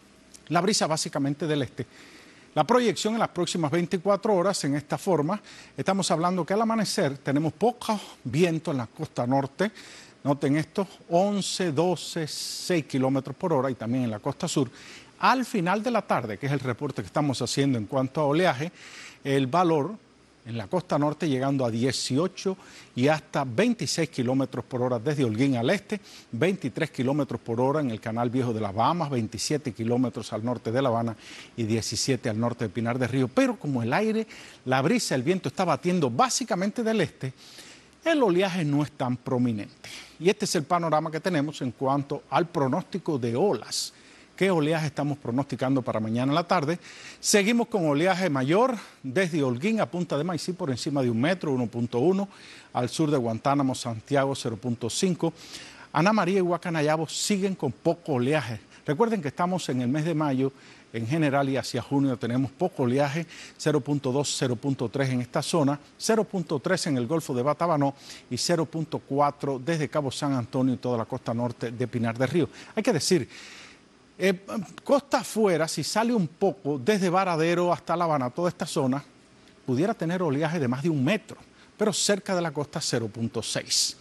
la brisa básicamente del este. La proyección en las próximas veinticuatro horas en esta forma, estamos hablando que al amanecer tenemos poco viento en la costa norte, noten esto, once, doce, seis kilómetros por hora y también en la costa sur. Al final de la tarde, que es el reporte que estamos haciendo en cuanto a oleaje, el valor en la costa norte llegando a dieciocho y hasta veintiséis kilómetros por hora desde Holguín al este, veintitrés kilómetros por hora en el Canal Viejo de las Bahamas, veintisiete kilómetros al norte de La Habana y diecisiete al norte de Pinar del Río. Pero como el aire, la brisa, el viento está batiendo básicamente del este, el oleaje no es tan prominente. Y este es el panorama que tenemos en cuanto al pronóstico de olas. ¿Qué oleaje estamos pronosticando para mañana en la tarde? Seguimos con oleaje mayor desde Holguín a Punta de Maicí por encima de un metro, uno punto uno, al sur de Guantánamo, Santiago cero punto cinco. Ana María y Guacanayabo siguen con poco oleaje. Recuerden que estamos en el mes de mayo, en general y hacia junio tenemos poco oleaje, cero punto dos, cero punto tres en esta zona, cero punto tres en el Golfo de Batabanó y cero punto cuatro desde Cabo San Antonio y toda la costa norte de Pinar del Río. Hay que decir, Eh, costa afuera, si sale un poco desde Varadero hasta La Habana, toda esta zona, pudiera tener oleaje de más de un metro, pero cerca de la costa cero punto seis.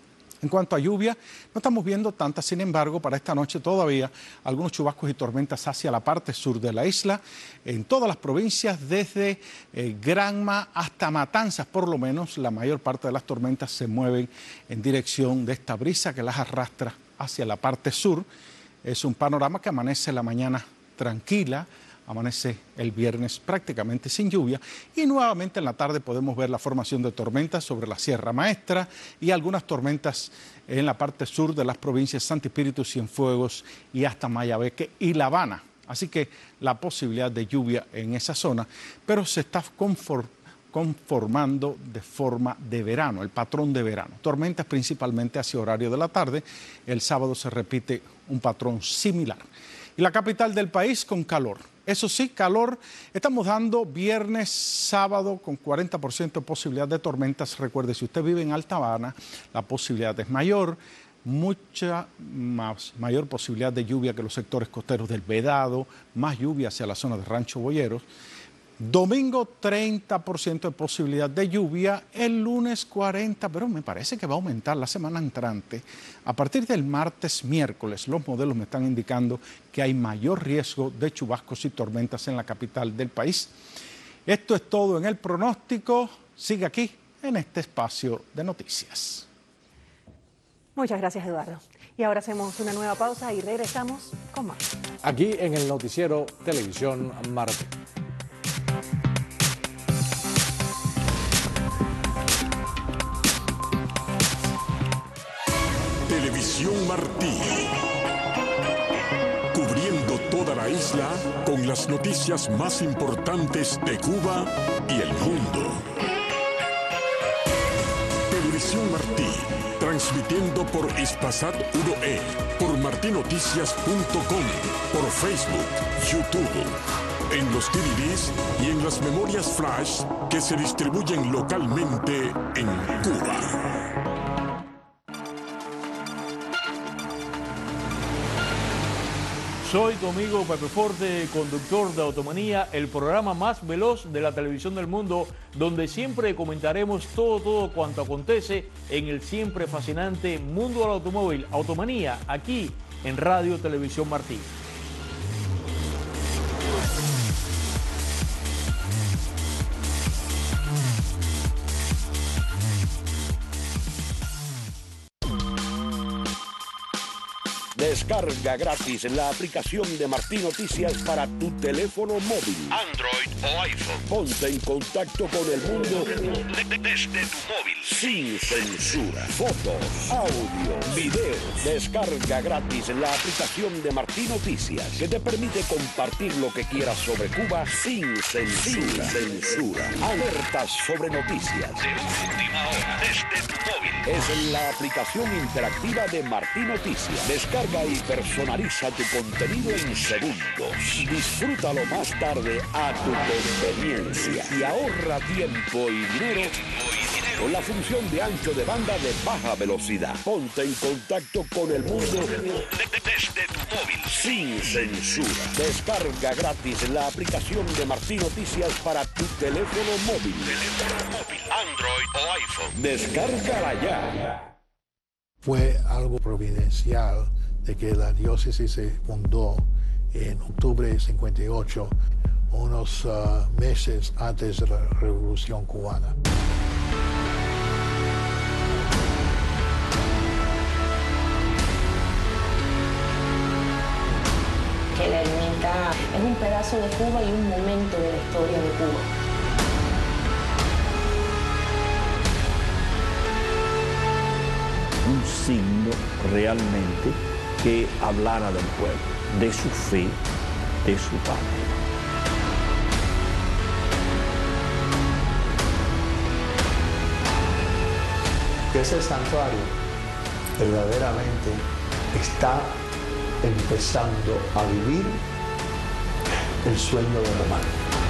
En cuanto a lluvia, no estamos viendo tanta, sin embargo, para esta noche todavía algunos chubascos y tormentas hacia la parte sur de la isla, en todas las provincias, desde eh, Granma hasta Matanzas, por lo menos la mayor parte de las tormentas se mueven en dirección de esta brisa que las arrastra hacia la parte sur. Es un panorama que amanece la mañana tranquila, amanece el viernes prácticamente sin lluvia y nuevamente en la tarde podemos ver la formación de tormentas sobre la Sierra Maestra y algunas tormentas en la parte sur de las provincias Santo Espíritu, Cienfuegos y hasta Mayabeque y La Habana. Así que la posibilidad de lluvia en esa zona, pero se está conformando de forma de verano, el patrón de verano. Tormentas principalmente hacia horario de la tarde. El sábado se repite un patrón similar. Y la capital del país con calor. Eso sí, calor. Estamos dando viernes, sábado con cuarenta por ciento de posibilidad de tormentas. Recuerde, si usted vive en Alta Habana, la posibilidad es mayor. Mucha más, mayor posibilidad de lluvia que los sectores costeros del Vedado, más lluvia hacia la zona de Rancho Boyeros. Domingo treinta por ciento de posibilidad de lluvia, el lunes cuarenta por ciento, pero me parece que va a aumentar la semana entrante. A partir del martes, miércoles, los modelos me están indicando que hay mayor riesgo de chubascos y tormentas en la capital del país. Esto es todo en el pronóstico. Sigue aquí en este espacio de noticias. Muchas gracias, Eduardo. Y ahora hacemos una nueva pausa y regresamos con más. Aquí en el noticiero Televisión Martí. Televisión Martí. Cubriendo toda la isla con las noticias más importantes de Cuba y el mundo. Televisión Martí. Transmitiendo por Hispasat uno E, por martinoticias punto com, por Facebook, YouTube, en los D V Ds y en las memorias flash que se distribuyen localmente en Cuba. Soy tu amigo Pepe Forte, conductor de Automanía, el programa más veloz de la televisión del mundo, donde siempre comentaremos todo, todo cuanto acontece en el siempre fascinante mundo del automóvil. Automanía, aquí en Radio Televisión Martí. Descarga gratis la aplicación de Martí Noticias para tu teléfono móvil, Android o iPhone. Ponte en contacto con el mundo desde tu móvil, sin censura. Fotos, audio, videos. Descarga gratis la aplicación de Martí Noticias, que te permite compartir lo que quieras sobre Cuba sin censura. Sin censura. Alertas sobre noticias de última hora desde tu móvil. Es la aplicación interactiva de Martí Noticias. Descarga y personaliza tu contenido en segundos. Disfrútalo más tarde a tu conveniencia y ahorra tiempo y dinero con la función de ancho de banda de baja velocidad. Ponte en contacto con el mundo desde tu móvil, sin censura. Descarga gratis la aplicación de Martí Noticias para tu teléfono móvil, teléfono móvil, Android o iPhone. Descárgala ya. Fue algo providencial de que la diócesis se fundó en octubre de cincuenta y ocho, unos uh, meses antes de la Revolución Cubana. Que la ermita es un pedazo de Cuba y un momento de la historia de Cuba. Un signo realmente que hablara del pueblo, de su fe, de su patria. Que ese santuario verdaderamente está empezando a vivir el sueño de Román.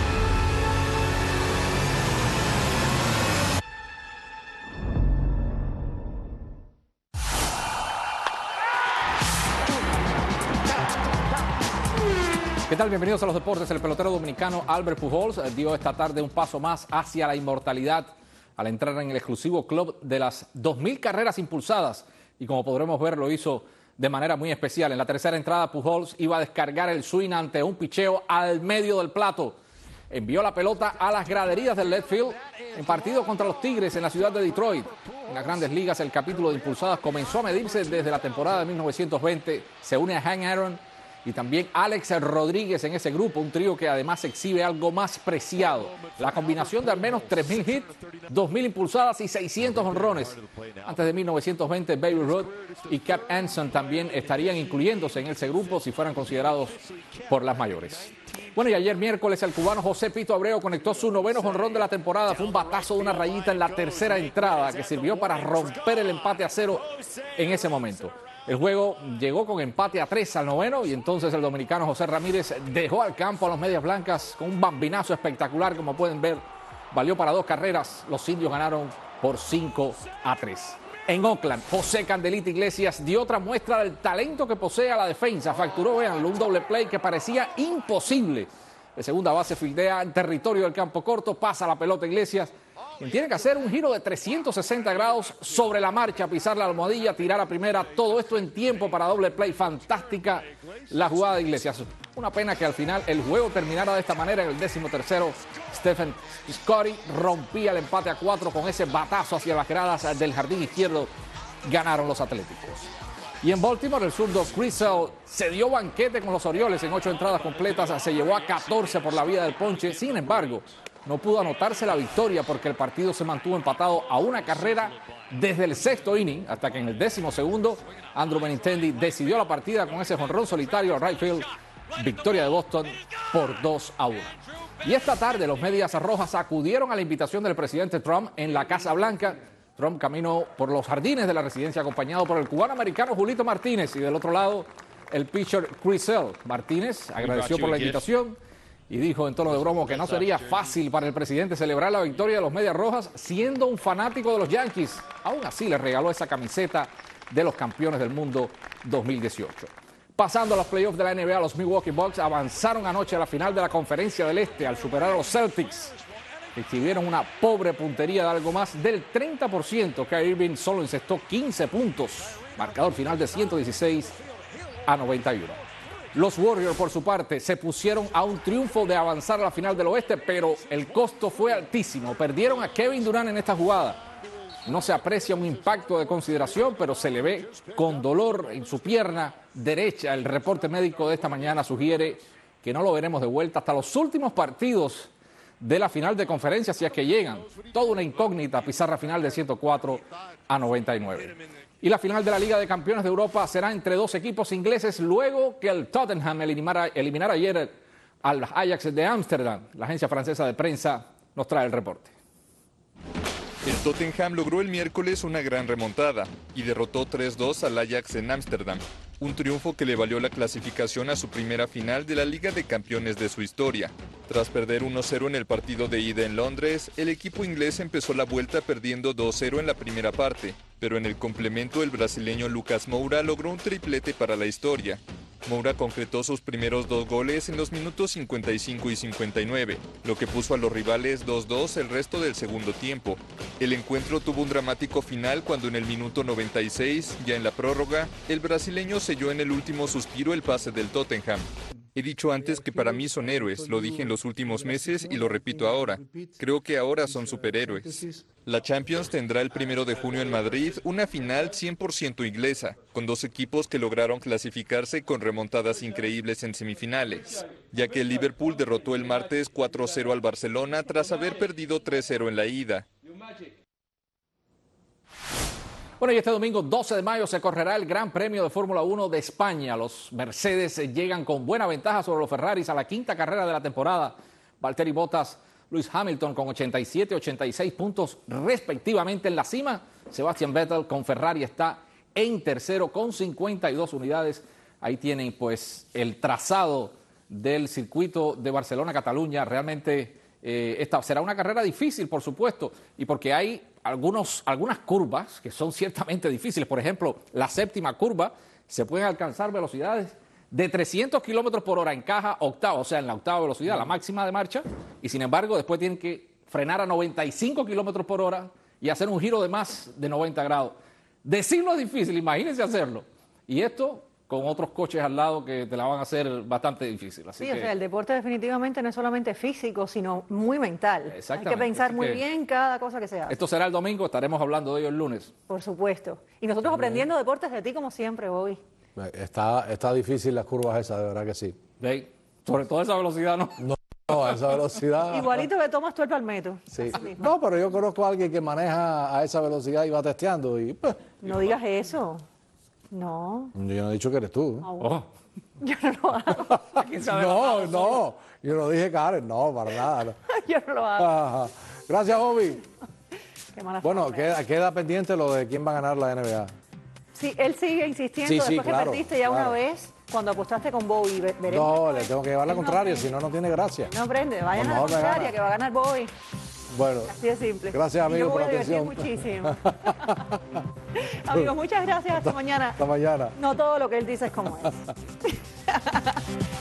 ¿Qué tal? Bienvenidos a los deportes. El pelotero dominicano Albert Pujols dio esta tarde un paso más hacia la inmortalidad al entrar en el exclusivo club de las dos mil carreras impulsadas y, como podremos ver, lo hizo de manera muy especial. En la tercera entrada, Pujols iba a descargar el swing ante un picheo al medio del plato. Envió la pelota a las graderías del left field en partido contra los Tigres en la ciudad de Detroit. En las Grandes Ligas, el capítulo de impulsadas comenzó a medirse desde la temporada de mil novecientos veinte. Se une a Hank Aaron y también Alex Rodríguez en ese grupo, un trío que además exhibe algo más preciado. La combinación de al menos tres mil hits, dos mil impulsadas y seiscientos honrones. Antes de mil novecientos veinte, Baby Ruth y Cap Anson también estarían incluyéndose en ese grupo si fueran considerados por las mayores. Bueno, y ayer miércoles el cubano José Pito Abreu conectó su noveno jonrón de la temporada. Fue un batazo de una rayita en la tercera entrada que sirvió para romper el empate a cero en ese momento. El juego llegó con empate a tres al noveno y entonces el dominicano José Ramírez dejó al campo a los Medias Blancas con un bambinazo espectacular, como pueden ver. Valió para dos carreras. Los indios ganaron por cinco a tres. En Oakland, José Candelita Iglesias dio otra muestra del talento que posee a la defensa. Facturó, véanlo, un doble play que parecía imposible. De segunda base fildea en territorio del campo corto, pasa la pelota Iglesias, quien tiene que hacer un giro de trescientos sesenta grados sobre la marcha, pisar la almohadilla, tirar a primera. Todo esto en tiempo para doble play. Fantástica la jugada de Iglesias. Una pena que al final el juego terminara de esta manera. En el décimo tercero, Stephen Scotty rompía el empate a cuatro con ese batazo hacia las gradas del jardín izquierdo. Ganaron los Atléticos. Y en Baltimore, el zurdo Chris Sale se dio banquete con los Orioles en ocho entradas completas. Se llevó a catorce por la vía del ponche. Sin embargo, no pudo anotarse la victoria porque el partido se mantuvo empatado a una carrera desde el sexto inning hasta que en el décimo segundo Andrew Benintendi decidió la partida con ese jonrón solitario a right field. Victoria de Boston por dos a uno. Y esta tarde los Medias Rojas acudieron a la invitación del presidente Trump en la Casa Blanca. Trump caminó por los jardines de la residencia acompañado por el cubano americano Julito Martínez y del otro lado el pitcher Chris Sale. Martínez agradeció por la invitación y dijo en tono de broma que no sería fácil para el presidente celebrar la victoria de los Medias Rojas siendo un fanático de los Yankees. Aún así le regaló esa camiseta de los campeones del mundo dos mil dieciocho. Pasando a los playoffs de la N B A, los Milwaukee Bucks avanzaron anoche a la final de la Conferencia del Este al superar a los Celtics. Exhibieron una pobre puntería de algo más del treinta por ciento. Kyrie Irving solo encestó quince puntos. Marcador final de ciento dieciséis a noventa y uno. Los Warriors, por su parte, se pusieron a un triunfo de avanzar a la final del Oeste, pero el costo fue altísimo. Perdieron a Kevin Durant en esta jugada. No se aprecia un impacto de consideración, pero se le ve con dolor en su pierna derecha. El reporte médico de esta mañana sugiere que no lo veremos de vuelta hasta los últimos partidos de la final de conferencia, si es que llegan. Toda una incógnita, pizarra final de ciento cuatro a noventa y nueve. Y la final de la Liga de Campeones de Europa será entre dos equipos ingleses luego que el Tottenham eliminara, eliminara ayer al Ajax de Ámsterdam. La agencia francesa de prensa nos trae el reporte. El Tottenham logró el miércoles una gran remontada y derrotó tres dos al Ajax en Ámsterdam, un triunfo que le valió la clasificación a su primera final de la Liga de Campeones de su historia. Tras perder uno cero en el partido de ida en Londres, el equipo inglés empezó la vuelta perdiendo dos cero en la primera parte, pero en el complemento el brasileño Lucas Moura logró un triplete para la historia. Moura concretó sus primeros dos goles en los minutos cincuenta y cinco y cincuenta y nueve, lo que puso a los rivales dos dos el resto del segundo tiempo. El encuentro tuvo un dramático final cuando en el minuto noventa y seis, ya en la prórroga, el brasileño selló en el último suspiro el pase del Tottenham. He dicho antes que para mí son héroes, lo dije en los últimos meses y lo repito ahora. Creo que ahora son superhéroes. La Champions tendrá el primero de junio en Madrid una final cien por ciento inglesa, con dos equipos que lograron clasificarse con remontadas increíbles en semifinales, ya que el Liverpool derrotó el martes cuatro cero al Barcelona tras haber perdido tres cero en la ida. Bueno, y este domingo doce de mayo se correrá el Gran Premio de Fórmula uno de España. Los Mercedes llegan con buena ventaja sobre los Ferraris a la quinta carrera de la temporada. Valtteri Bottas, Lewis Hamilton con ochenta y siete y ochenta y seis puntos respectivamente en la cima. Sebastian Vettel con Ferrari está en tercero con cincuenta y dos unidades. Ahí tienen pues el trazado del circuito de Barcelona-Cataluña. Realmente eh, esta será una carrera difícil, por supuesto, y porque hay algunos, algunas curvas que son ciertamente difíciles. Por ejemplo, la séptima curva se pueden alcanzar velocidades de trescientos kilómetros por hora en caja octava, o sea, en la octava velocidad, la máxima de marcha, y sin embargo después tienen que frenar a noventa y cinco kilómetros por hora y hacer un giro de más de noventa grados. Decirlo es difícil, imagínense hacerlo. Y esto con otros coches al lado que te la van a hacer bastante difícil. Así sí, que... o sea, el deporte definitivamente no es solamente físico, sino muy mental. Hay que pensar muy que bien cada cosa que se hace. Esto será el domingo, estaremos hablando de ello el lunes. Por supuesto. Y nosotros aprendiendo deportes de ti como siempre, Bobby. Está, está difícil las curvas esas, de verdad que sí. ¿Ve? Sobre todo esa velocidad, ¿no? No, no a esa velocidad. Igualito que tomas tú el palmetto. Sí. No, pero yo conozco a alguien que maneja a esa velocidad y va testeando y pues. No digas eso. No. Yo no he dicho que eres tú. Oh. Yo no lo hago. No, no. Yo no dije Karen, no, para nada. No. Yo no lo hago. Ajá. Gracias, Bobby. Qué mala Bueno, forma. queda, queda pendiente lo de quién va a ganar la N B A. Sí, él sigue insistiendo. Sí, sí, Después claro, que perdiste ya claro. una vez, cuando apostaste con Bobby, ve- veremos. No, le tengo que llevar la contraria, si no, no tiene gracia. No prende, vayan A a lo la mejor me contraria, gana. que va a ganar Bobby. Bueno, Así de simple. gracias, Y yo amigos, me voy por a la divertir atención. muchísimo. Amigos, muchas gracias. Hasta mañana. Hasta mañana. No todo lo que él dice es como es.